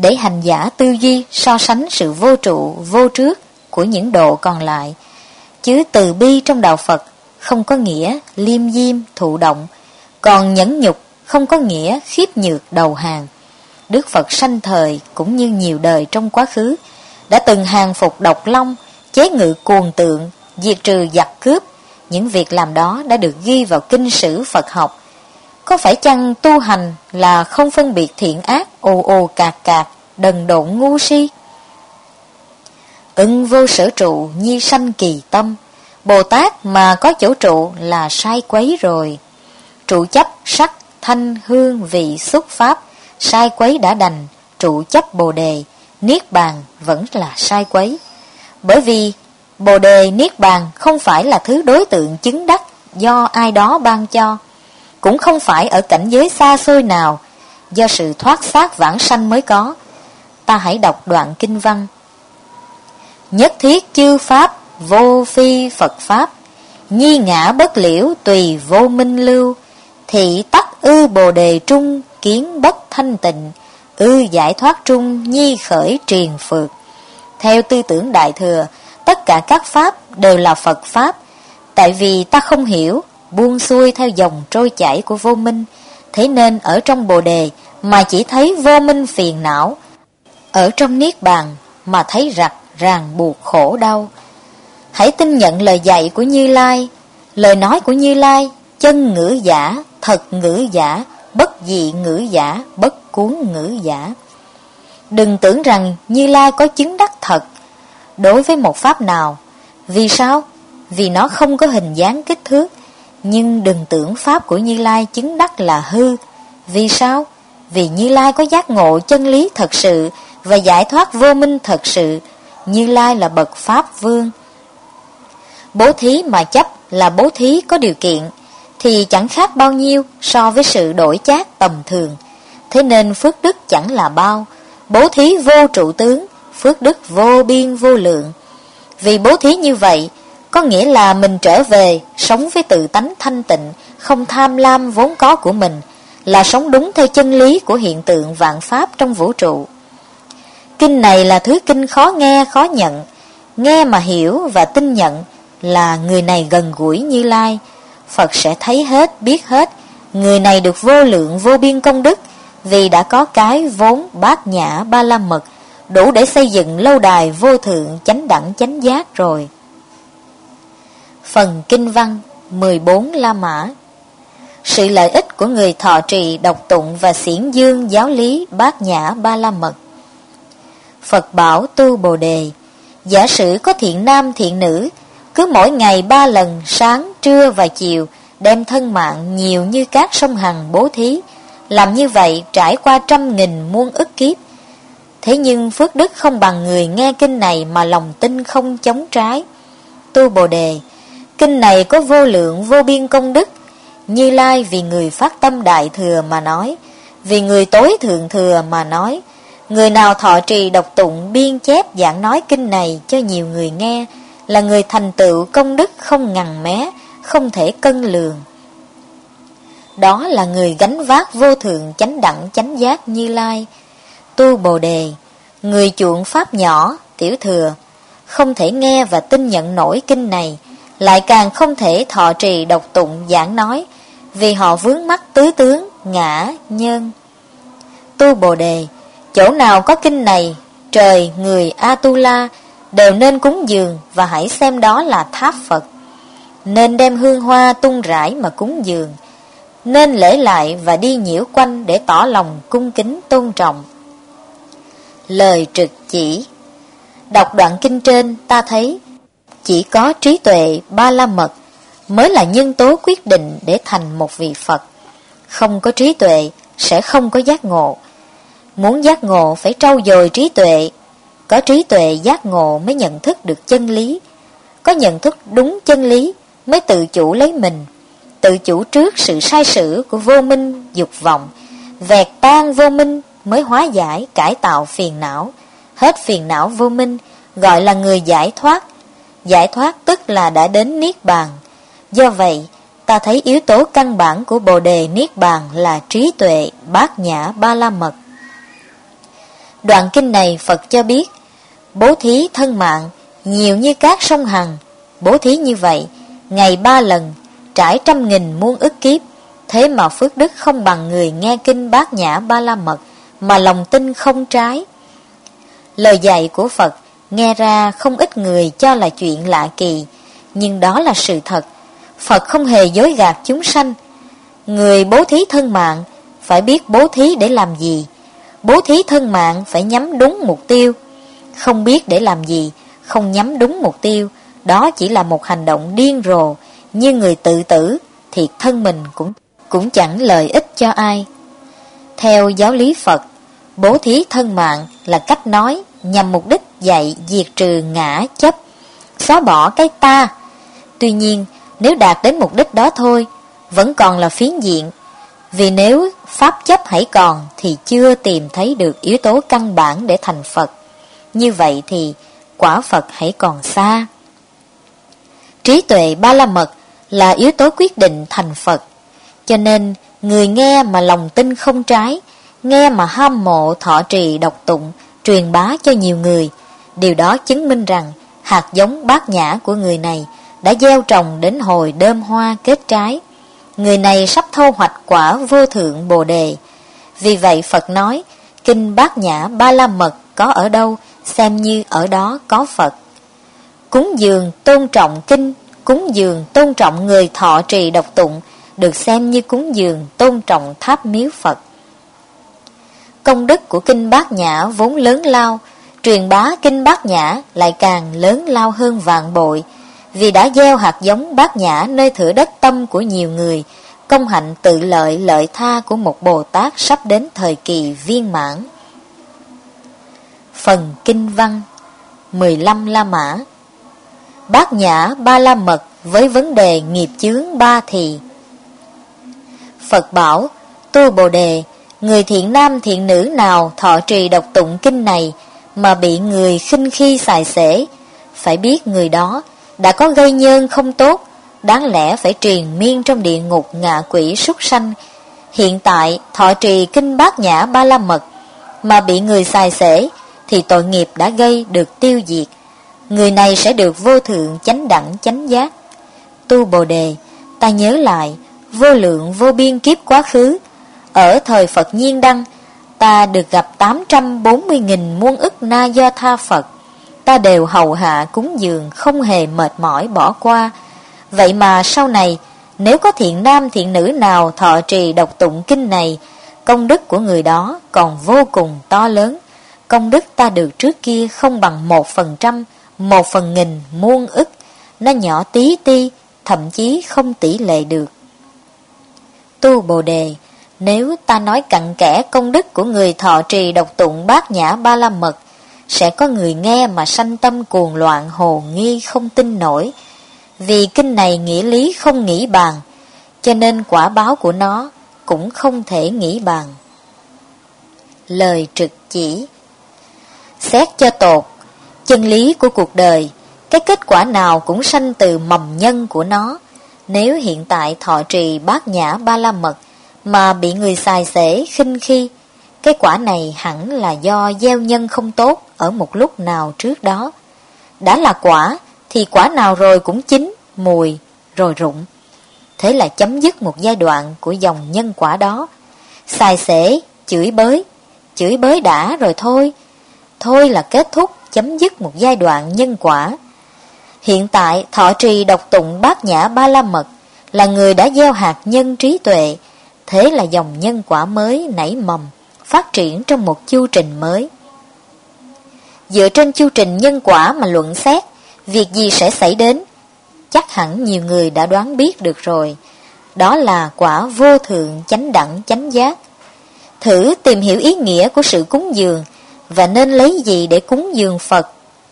S2: để hành giả tư duy so sánh sự vô trụ, vô trước của những độ còn lại. Chứ từ bi trong đạo Phật không có nghĩa liêm diêm, thụ động, còn nhẫn nhục không có nghĩa khiếp nhược, đầu hàng. Đức Phật sanh thời cũng như nhiều đời trong quá khứ đã từng hàng phục độc long, chế ngự cuồng tượng, diệt trừ giặc cướp. Những việc làm đó đã được ghi vào kinh sử Phật học. Có phải chăng tu hành là không phân biệt thiện ác, ồ ồ cạc cạc, đần độn ngu si? Ưng vô sở trụ, nhi sanh kỳ tâm. Bồ Tát mà có chỗ trụ là sai quấy rồi. Trụ chấp sắc, thanh, hương, vị, xúc, pháp, sai quấy đã đành. Trụ chấp Bồ Đề, Niết Bàn vẫn là sai quấy. Bởi vì Bồ Đề, Niết Bàn không phải là thứ đối tượng chứng đắc do ai đó ban cho, cũng không phải ở cảnh giới xa xôi nào, do sự thoát xác vãng sanh mới có. Ta hãy đọc đoạn kinh văn: nhất thiết chư pháp, vô phi Phật pháp, nhi ngã bất liễu tùy vô minh lưu, thị tắc ư Bồ Đề trung, kiến bất thanh tịnh, ư giải thoát trung, nhi khởi triền phượt. Theo tư tưởng Đại Thừa, tất cả các pháp đều là Phật pháp. Tại vì ta không hiểu, buông xuôi theo dòng trôi chảy của vô minh, thế nên ở trong Bồ Đề mà chỉ thấy vô minh phiền não, ở trong Niết Bàn mà thấy rặt ràng buộc khổ đau. Hãy tin nhận lời dạy của Như Lai. Lời nói của Như Lai chân ngữ giả, thật ngữ giả, bất dị ngữ giả, bất cuốn ngữ giả. Đừng tưởng rằng Như Lai có chứng đắc thật đối với một pháp nào. Vì sao? Vì nó không có hình dáng kích thước. Nhưng đừng tưởng pháp của Như Lai chứng đắc là hư. Vì sao? Vì Như Lai có giác ngộ chân lý thật sự và giải thoát vô minh thật sự. Như Lai là bậc pháp vương. Bố thí mà chấp là bố thí có điều kiện thì chẳng khác bao nhiêu so với sự đổi chác tầm thường. Thế nên phước đức chẳng là bao. Bố thí vô trụ tướng, phước đức vô biên vô lượng. Vì bố thí như vậy có nghĩa là mình trở về sống với tự tánh thanh tịnh, không tham lam vốn có của mình, là sống đúng theo chân lý của hiện tượng vạn pháp trong vũ trụ. Kinh này là thứ kinh khó nghe, khó nhận. Nghe mà hiểu và tin nhận là người này gần gũi Như Lai. Phật sẽ thấy hết, biết hết. Người này được vô lượng vô biên công đức, vì đã có cái vốn bát nhã ba la mật, đủ để xây dựng lâu đài vô thượng chánh đẳng chánh giác rồi. Phần kinh văn mười bốn La Mã. Sự lợi ích của người thọ trì, đọc tụng và xiển dương giáo lý bát nhã ba la mật. Phật bảo tu Bồ Đề, giả sử có thiện nam thiện nữ, cứ mỗi ngày ba lần sáng, trưa và chiều đem thân mạng nhiều như các sông Hằng bố thí. Làm như vậy trải qua trăm nghìn muôn ức kiếp. Thế nhưng phước đức không bằng người nghe kinh này mà lòng tin không chống trái. Tu Bồ Đề, kinh này có vô lượng vô biên công đức. Như Lai vì người phát tâm đại thừa mà nói, vì người tối thượng thừa mà nói. Người nào thọ trì đọc tụng biên chép giảng nói kinh này cho nhiều người nghe là người thành tựu công đức không ngằn mé, không thể cân lường. Đó là người gánh vác vô thượng chánh đẳng chánh giác Như Lai. Tu Bồ Đề, người chuộng pháp nhỏ, tiểu thừa, không thể nghe và tin nhận nổi kinh này, lại càng không thể thọ trì đọc tụng giảng nói, vì họ vướng mắc tứ tướng, ngã, nhân. Tu Bồ Đề, chỗ nào có kinh này, trời, người, Atula đều nên cúng dường và hãy xem đó là tháp Phật. Nên đem hương hoa tung rải mà cúng dường, nên lễ lại và đi nhiễu quanh để tỏ lòng cung kính tôn trọng. Lời trực chỉ. Đọc đoạn kinh trên ta thấy chỉ có trí tuệ ba la mật mới là nhân tố quyết định để thành một vị Phật. Không có trí tuệ sẽ không có giác ngộ. Muốn giác ngộ phải trau dồi trí tuệ. Có trí tuệ giác ngộ mới nhận thức được chân lý. Có nhận thức đúng chân lý mới tự chủ lấy mình, tự chủ trước sự sai sử của vô minh dục vọng, vẹt tan vô minh mới hóa giải cải tạo phiền não. Hết phiền não vô minh gọi là người giải thoát. Giải thoát tức là đã đến Niết Bàn. Do vậy ta thấy yếu tố căn bản của Bồ Đề Niết Bàn là trí tuệ bát nhã ba la mật. Đoạn kinh này Phật cho biết, bố thí thân mạng nhiều như các sông Hằng, bố thí như vậy ngày ba lần, trải trăm nghìn muôn ức kiếp, thế mà phước đức không bằng người nghe kinh Bát Nhã Ba La Mật mà lòng tin không trái. Lời dạy của Phật nghe ra không ít người cho là chuyện lạ kỳ, nhưng đó là sự thật. Phật không hề dối gạt chúng sanh. Người bố thí thân mạng phải biết bố thí để làm gì. Bố thí thân mạng phải nhắm đúng mục tiêu. Không biết để làm gì, không nhắm đúng mục tiêu, đó chỉ là một hành động điên rồ, như người tự tử, thiệt thân mình cũng cũng chẳng lợi ích cho ai. Theo giáo lý Phật, bố thí thân mạng là cách nói nhằm mục đích dạy diệt trừ ngã chấp, xóa bỏ cái ta. Tuy nhiên, nếu đạt đến mục đích đó thôi, vẫn còn là phiến diện, vì nếu pháp chấp hãy còn thì chưa tìm thấy được yếu tố căn bản để thành Phật. Như vậy thì quả Phật hãy còn xa. Trí tuệ Ba La Mật là yếu tố quyết định thành Phật. Cho nên người nghe mà lòng tin không trái, nghe mà ham mộ thọ trì đọc tụng, truyền bá cho nhiều người, điều đó chứng minh rằng hạt giống bát nhã của người này đã gieo trồng đến hồi đơm hoa kết trái. Người này sắp thu hoạch quả vô thượng Bồ Đề. Vì vậy Phật nói, kinh Bát Nhã Ba La Mật có ở đâu, xem như ở đó có Phật. Cúng dường tôn trọng kinh, cúng dường tôn trọng người thọ trì đọc tụng, được xem như cúng dường tôn trọng tháp miếu Phật. Công đức của kinh Bát Nhã vốn lớn lao, truyền bá kinh Bát Nhã lại càng lớn lao hơn vạn bội, vì đã gieo hạt giống Bát Nhã nơi thửa đất tâm của nhiều người, công hạnh tự lợi lợi tha của một Bồ Tát sắp đến thời kỳ viên mãn. Phần kinh văn mười lăm La Mã. Bát Nhã Ba La Mật với vấn đề nghiệp chướng ba thì. Phật bảo, tu Bồ Đề, người thiện nam thiện nữ nào thọ trì đọc tụng kinh này mà bị người khinh khi xài xể, phải biết người đó đã có gây nhân không tốt, đáng lẽ phải triền miên trong địa ngục ngạ quỷ súc sanh. Hiện tại thọ trì kinh Bát Nhã Ba La Mật mà bị người xài xể, thì tội nghiệp đã gây được tiêu diệt. Người này sẽ được vô thượng chánh đẳng chánh giác. Tu Bồ Đề, ta nhớ lại vô lượng vô biên kiếp quá khứ, ở thời Phật Nhiên Đăng, ta được gặp tám trăm bốn mươi nghìn muôn ức na do tha Phật. Ta đều hầu hạ cúng dường, không hề mệt mỏi bỏ qua. Vậy mà sau này, nếu có thiện nam thiện nữ nào thọ trì đọc tụng kinh này, công đức của người đó còn vô cùng to lớn. Công đức ta được trước kia không bằng một phần trăm, một phần nghìn muôn ức, nó nhỏ tí ti, thậm chí không tỷ lệ được. Tu Bồ Đề, nếu ta nói cặn kẽ công đức của người thọ trì đọc tụng Bát Nhã Ba La Mật, sẽ có người nghe mà sanh tâm cuồng loạn hồ nghi không tin nổi. Vì kinh này nghĩa lý không nghĩ bàn, cho nên quả báo của nó cũng không thể nghĩ bàn. Lời trực chỉ. Xét cho tột, chân lý của cuộc đời, cái kết quả nào cũng sanh từ mầm nhân của nó. Nếu hiện tại thọ trì Bát Nhã Ba La Mật mà bị người xài xể khinh khi, cái quả này hẳn là do gieo nhân không tốt ở một lúc nào trước đó. Đã là quả thì quả nào rồi cũng chín, mùi, rồi rụng. Thế là chấm dứt một giai đoạn của dòng nhân quả đó. Xài xể, chửi bới, chửi bới đã rồi thôi. Thôi là kết thúc, chấm dứt một giai đoạn nhân quả. Hiện tại thọ trì đọc tụng Bát Nhã Ba La Mật là người đã gieo hạt nhân trí tuệ. Thế là dòng nhân quả mới nảy mầm, phát triển trong một chu trình mới. Dựa trên chu trình nhân quả mà luận xét, việc gì sẽ xảy đến, chắc hẳn nhiều người đã đoán biết được rồi. Đó là quả vô thượng chánh đẳng chánh giác. Thử tìm hiểu ý nghĩa của sự cúng dường và nên lấy gì để cúng dường Phật.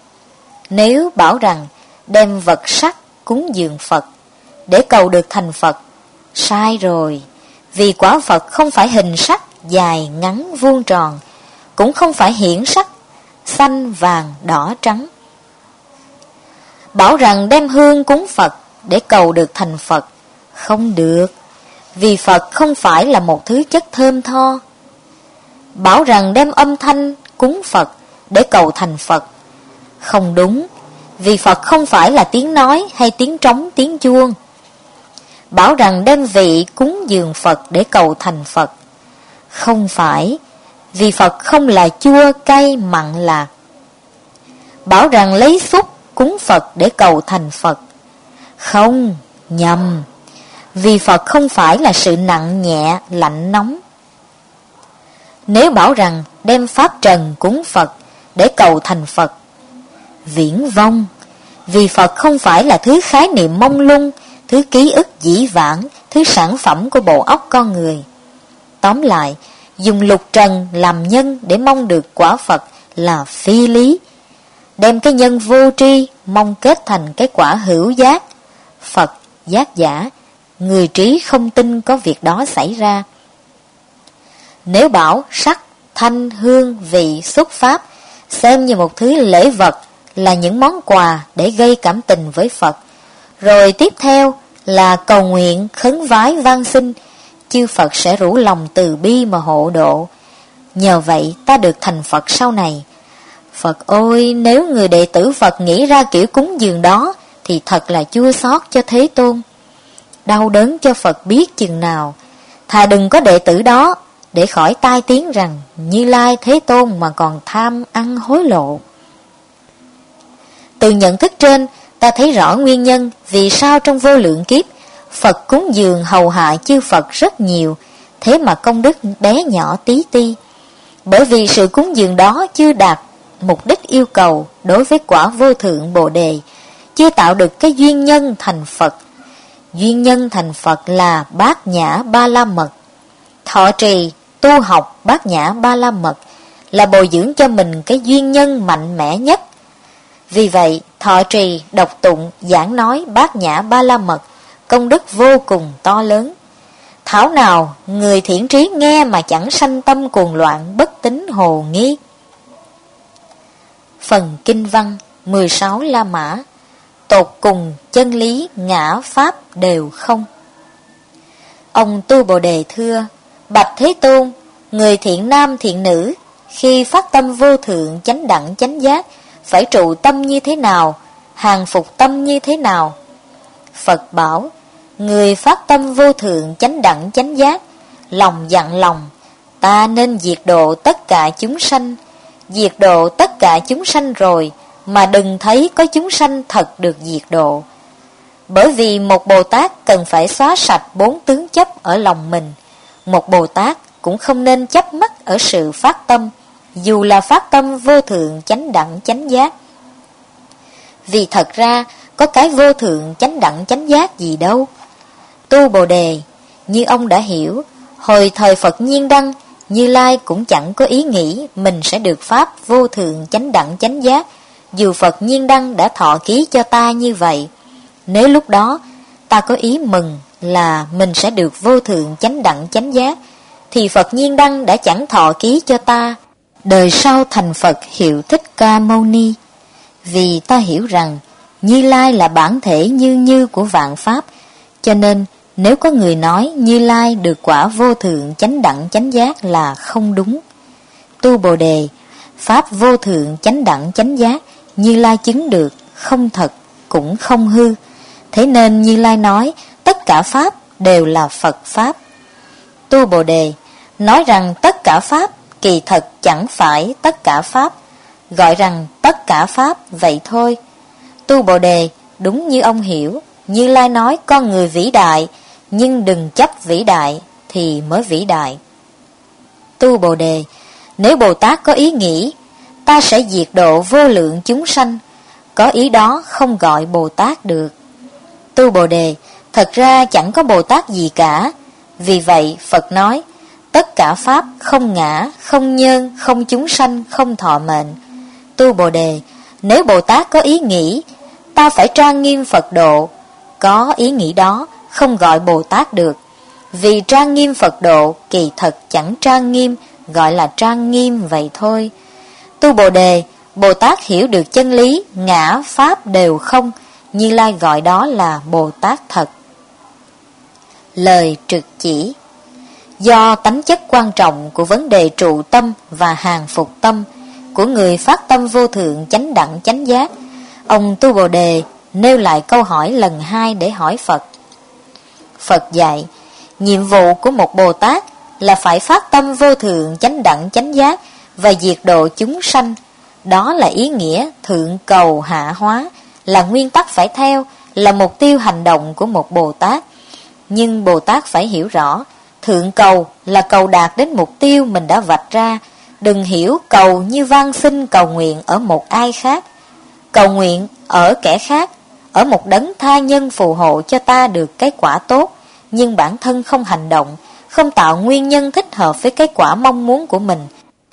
S2: Nếu bảo rằng đem vật sắc cúng dường Phật để cầu được thành Phật, sai rồi. Vì quả Phật không phải hình sắc dài ngắn vuông tròn, cũng không phải hiển sắc xanh vàng đỏ trắng. Bảo rằng đem hương cúng Phật để cầu được thành Phật, không được, vì Phật không phải là một thứ chất thơm tho. Bảo rằng đem âm thanh cúng Phật để cầu thành Phật. Không đúng, vì Phật không phải là tiếng nói hay tiếng trống tiếng chuông. Bảo rằng đem vị cúng dường Phật để cầu thành Phật. Không phải, vì Phật không là chua cay mặn lạc. Bảo rằng lấy xúc cúng Phật để cầu thành Phật. Không, nhầm, vì Phật không phải là sự nặng nhẹ lạnh nóng. Nếu bảo rằng đem pháp trần cúng Phật để cầu thành Phật, viễn vông, vì Phật không phải là thứ khái niệm mông lung, thứ ký ức dĩ vãng, thứ sản phẩm của bộ óc con người. Tóm lại, dùng lục trần làm nhân để mong được quả Phật là phi lý. Đem cái nhân vô tri mong kết thành cái quả hữu giác, Phật giác giả, người trí không tin có việc đó xảy ra. Nếu bảo sắc, thanh, hương, vị, xúc pháp xem như một thứ lễ vật, là những món quà để gây cảm tình với Phật, rồi tiếp theo là cầu nguyện, khấn vái, van xin, chư Phật sẽ rủ lòng từ bi mà hộ độ. Nhờ vậy ta được thành Phật sau này. Phật ơi, nếu người đệ tử Phật nghĩ ra kiểu cúng dường đó thì thật là chua xót cho Thế Tôn. Đau đớn cho Phật biết chừng nào. Thà đừng có đệ tử đó, để khỏi tai tiếng rằng Như Lai Thế Tôn mà còn tham ăn hối lộ. Từ nhận thức trên, ta thấy rõ nguyên nhân vì sao trong vô lượng kiếp Phật cúng dường hầu hạ chư Phật rất nhiều, thế mà công đức bé nhỏ tí ti. Bởi vì sự cúng dường đó chưa đạt mục đích yêu cầu đối với quả vô thượng Bồ Đề, chưa tạo được cái duyên nhân thành Phật. Duyên nhân thành Phật là Bát Nhã Ba La Mật. Thọ trì, tu học Bát Nhã Ba La Mật là bồi dưỡng cho mình cái duyên nhân mạnh mẽ nhất. Vì vậy, thọ trì, đọc tụng, giảng nói Bát Nhã Ba La Mật công đức vô cùng to lớn. Thảo nào người thiện trí nghe mà chẳng sanh tâm cuồng loạn, bất tín hồ nghi. Phần kinh văn mười sáu La Mã. Tột cùng chân lý ngã pháp đều không. Ông Tu Bồ Đề thưa: Bạch Thế Tôn, người thiện nam thiện nữ khi phát tâm vô thượng chánh đẳng chánh giác phải trụ tâm như thế nào, hàng phục tâm như thế nào? Phật bảo: người phát tâm vô thượng chánh đẳng chánh giác, lòng dặn lòng, ta nên diệt độ tất cả chúng sanh. Diệt độ tất cả chúng sanh rồi mà đừng thấy có chúng sanh thật được diệt độ. Bởi vì một Bồ Tát cần phải xóa sạch bốn tướng chấp ở lòng mình. Một Bồ Tát cũng không nên chấp mắc ở sự phát tâm, dù là phát tâm vô thượng chánh đẳng chánh giác. Vì thật ra có cái vô thượng chánh đẳng chánh giác gì đâu. Tu Bồ Đề, như ông đã hiểu, hồi thời Phật Nhiên Đăng, Như Lai cũng chẳng có ý nghĩ mình sẽ được pháp vô thượng chánh đẳng chánh giác, dù Phật Nhiên Đăng đã thọ ký cho ta như vậy. Nếu lúc đó ta có ý mừng là mình sẽ được vô thượng chánh đẳng chánh giác, thì Phật Nhiên Đăng đã chẳng thọ ký cho ta đời sau thành Phật hiệu Thích Ca Mâu Ni. Vì ta hiểu rằng Như Lai là bản thể như như của vạn pháp, cho nên nếu có người nói Như Lai được quả vô thượng chánh đẳng chánh giác là không đúng. Tu Bồ Đề, pháp vô thượng chánh đẳng chánh giác Như Lai chứng được không thật cũng không hư. Thế nên Như Lai nói tất cả pháp đều là Phật pháp. Tu Bồ Đề, nói rằng tất cả pháp kỳ thật chẳng phải tất cả pháp, gọi rằng tất cả pháp vậy thôi. Tu Bồ Đề, đúng như ông hiểu, Như Lai nói con người vĩ đại, nhưng đừng chấp vĩ đại thì mới vĩ đại. Tu Bồ Đề, nếu Bồ Tát có ý nghĩ ta sẽ diệt độ vô lượng chúng sanh, có ý đó không gọi Bồ Tát được. Tu Bồ Đề, thật ra chẳng có Bồ Tát gì cả. Vì vậy Phật nói tất cả pháp không ngã, không nhân, không chúng sanh, không thọ mệnh. Tu Bồ Đề, nếu Bồ Tát có ý nghĩ ta phải trang nghiêm Phật độ, có ý nghĩ đó không gọi Bồ Tát được. Vì trang nghiêm Phật độ kỳ thật chẳng trang nghiêm, gọi là trang nghiêm vậy thôi. Tu Bồ Đề, Bồ Tát hiểu được chân lý ngã pháp đều không, Như Lai gọi đó là Bồ Tát thật. Lời trực chỉ. Do tánh chất quan trọng của vấn đề trụ tâm và hàng phục tâm, của người phát tâm vô thượng chánh đẳng chánh giác, ông Tu Bồ Đề nêu lại câu hỏi lần hai để hỏi Phật. Phật dạy, nhiệm vụ của một Bồ Tát là phải phát tâm vô thượng chánh đẳng chánh giác và diệt độ chúng sanh. Đó là ý nghĩa thượng cầu hạ hóa, là nguyên tắc phải theo, là mục tiêu hành động của một Bồ Tát. Nhưng Bồ Tát phải hiểu rõ, thượng cầu là cầu đạt đến mục tiêu mình đã vạch ra. Đừng hiểu cầu như van xin cầu nguyện ở một ai khác, cầu nguyện ở kẻ khác, ở một đấng tha nhân phù hộ cho ta được cái quả tốt, nhưng bản thân không hành động, không tạo nguyên nhân thích hợp với cái quả mong muốn của mình.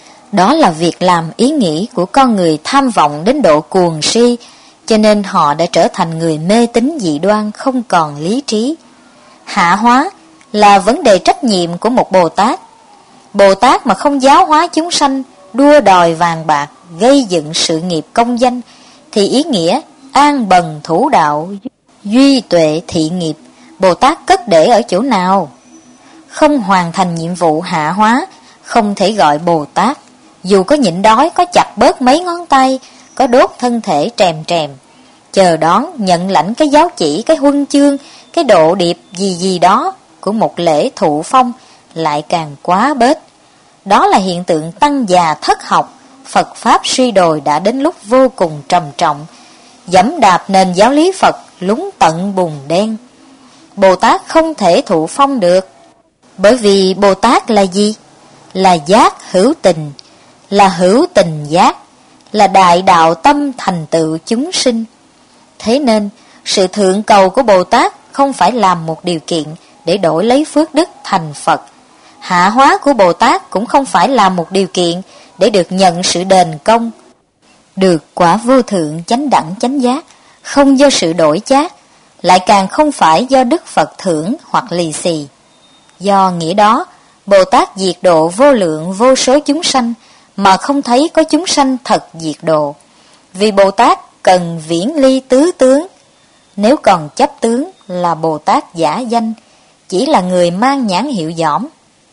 S2: Đó là việc làm ý nghĩ của con người tham vọng đến độ cuồng si, cho nên họ đã trở thành người mê tín dị đoan, không còn lý trí. Hạ hóa là vấn đề trách nhiệm của một Bồ Tát. Bồ Tát mà không giáo hóa chúng sanh, đua đòi vàng bạc, gây dựng sự nghiệp công danh, thì ý nghĩa an bần thủ đạo, duy tuệ thị nghiệp, Bồ Tát cất để ở chỗ nào? Không hoàn thành nhiệm vụ hạ hóa, không thể gọi Bồ Tát. Dù có nhịn đói, có chặt bớt mấy ngón tay, có đốt thân thể trèm trèm, chờ đón nhận lãnh cái giáo chỉ, cái huân chương, cái độ điệp gì gì đó của một lễ thụ phong, lại càng quá bết. Đó là hiện tượng tăng già thất học. Phật Pháp suy đồi đã đến lúc vô cùng trầm trọng, dẫm đạp nền giáo lý Phật lún tận bùn đen. Bồ Tát không thể thụ phong được, bởi vì Bồ Tát là gì? Là giác hữu tình, là hữu tình giác, là đại đạo tâm thành tựu chúng sinh. Thế nên, sự thượng cầu của Bồ Tát không phải làm một điều kiện để đổi lấy phước đức thành Phật. Hạ hóa của Bồ Tát cũng không phải là một điều kiện để được nhận sự đền công. Được quả vô thượng chánh đẳng chánh giác không do sự đổi chác, lại càng không phải do Đức Phật thưởng hoặc lì xì. Do nghĩa đó, Bồ Tát diệt độ vô lượng vô số chúng sanh mà không thấy có chúng sanh thật diệt độ. Vì Bồ Tát cần viễn ly tứ tướng. Nếu còn chấp tướng là Bồ Tát giả danh, chỉ là người mang nhãn hiệu dỏm.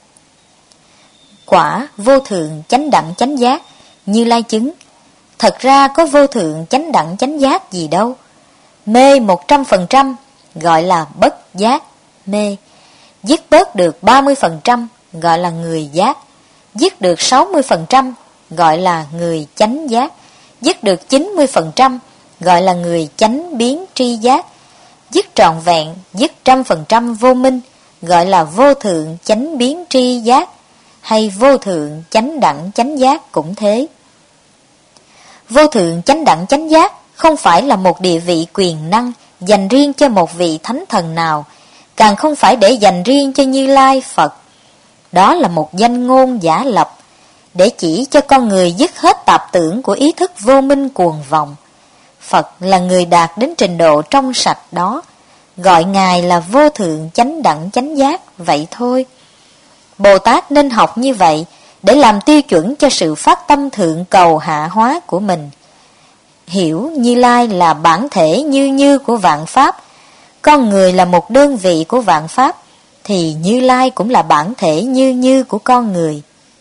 S2: Quả vô thượng chánh đẳng chánh giác Như Lai chứng, thật ra có vô thượng chánh đẳng chánh giác gì đâu. Mê một trăm phần trăm gọi là bất giác mê, dứt bớt được ba mươi phần trăm gọi là người giác, dứt được sáu mươi phần trăm gọi là người chánh giác, dứt được chín mươi phần trăm gọi là người chánh biến tri giác, dứt trọn vẹn, dứt trăm phần trăm vô minh gọi là vô thượng chánh biến tri giác, hay vô thượng chánh đẳng chánh giác cũng thế. Vô thượng chánh đẳng chánh giác không phải là một địa vị quyền năng dành riêng cho một vị thánh thần nào, càng không phải để dành riêng cho Như Lai Phật. Đó là một danh ngôn giả lập, để chỉ cho con người dứt hết tạp tưởng của ý thức vô minh cuồng vọng. Phật là người đạt đến trình độ trong sạch đó, gọi Ngài là vô thượng chánh đẳng chánh giác, vậy thôi. Bồ Tát nên học như vậy để làm tiêu chuẩn cho sự phát tâm thượng cầu hạ hóa của mình. Hiểu Như Lai là bản thể như như của vạn pháp, con người là một đơn vị của vạn pháp, thì Như Lai cũng là bản thể như như của con người.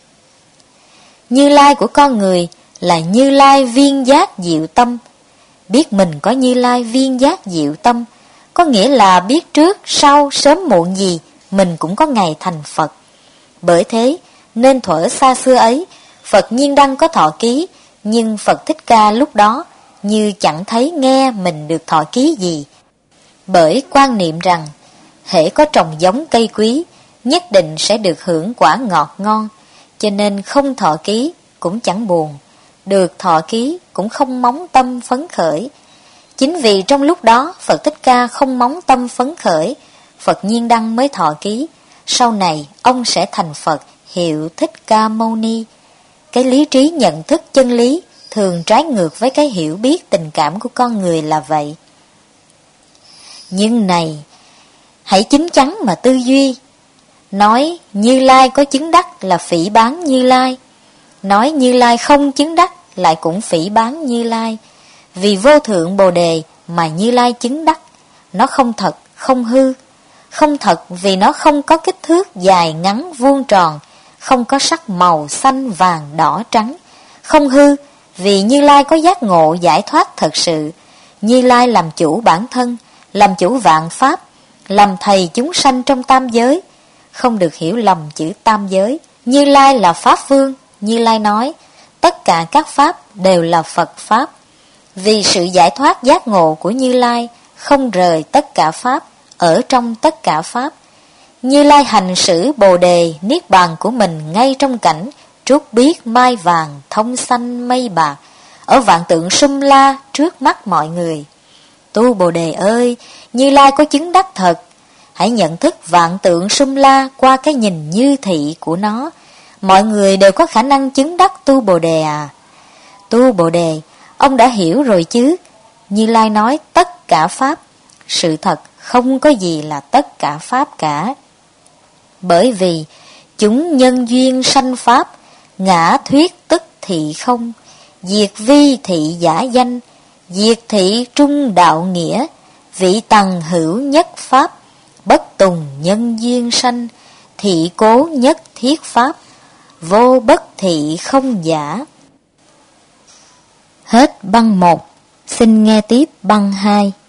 S2: Như Lai của con người là Như Lai viên giác diệu tâm. Biết mình có Như Lai viên giác diệu tâm, có nghĩa là biết trước, sau, sớm muộn gì, mình cũng có ngày thành Phật. Bởi thế, nên thuở xa xưa ấy, Phật Nhiên Đăng có thọ ký, nhưng Phật Thích Ca lúc đó như chẳng thấy nghe mình được thọ ký gì. Bởi quan niệm rằng, hễ có trồng giống cây quý, nhất định sẽ được hưởng quả ngọt ngon, cho nên không thọ ký cũng chẳng buồn, được thọ ký cũng không móng tâm phấn khởi. Chính vì trong lúc đó Phật Thích Ca không móng tâm phấn khởi, Phật Nhiên Đăng mới thọ ký. Sau này ông sẽ thành Phật hiệu Thích Ca Mâu Ni. Cái lý trí nhận thức chân lý thường trái ngược với cái hiểu biết tình cảm của con người là vậy. Nhưng này, hãy chín chắn mà tư duy. Nói Như Lai có chứng đắc là phỉ báng Như Lai, nói Như Lai không chứng đắc lại cũng phỉ báng Như Lai. Vì vô thượng Bồ Đề mà Như Lai chứng đắc, nó không thật, không hư. Không thật vì nó không có kích thước dài ngắn vuông tròn, không có sắc màu xanh vàng đỏ trắng, không hư, vì Như Lai có giác ngộ giải thoát thật sự. Như Lai làm chủ bản thân, làm chủ vạn pháp, làm thầy chúng sanh trong tam giới. Không được hiểu lầm chữ tam giới. Như Lai là Pháp Vương. Như Lai nói, tất cả các Pháp đều là Phật Pháp. Vì sự giải thoát giác ngộ của Như Lai, không rời tất cả Pháp, ở trong tất cả Pháp. Như Lai hành xử Bồ Đề, Niết Bàn của mình ngay trong cảnh trút biếc mai vàng, thông xanh mây bạc, ở vạn tượng sum la trước mắt mọi người. Tu Bồ Đề ơi, Như Lai có chứng đắc thật. Hãy nhận thức vạn tượng sum la qua cái nhìn như thị của nó. Mọi người đều có khả năng chứng đắc tu Bồ Đề à. Tu Bồ Đề, ông đã hiểu rồi chứ? Như Lai nói tất cả Pháp. Sự thật không có gì là tất cả Pháp cả. Bởi vì chúng nhân duyên sanh Pháp, ngã thuyết tức thị không, diệt vi thị giả danh, diệt thị trung đạo nghĩa, vị tằng hữu nhất Pháp, bất tùng nhân duyên sanh, thị cố nhất thiết Pháp, vô bất thị không giả. Hết băng một, xin nghe tiếp băng hai.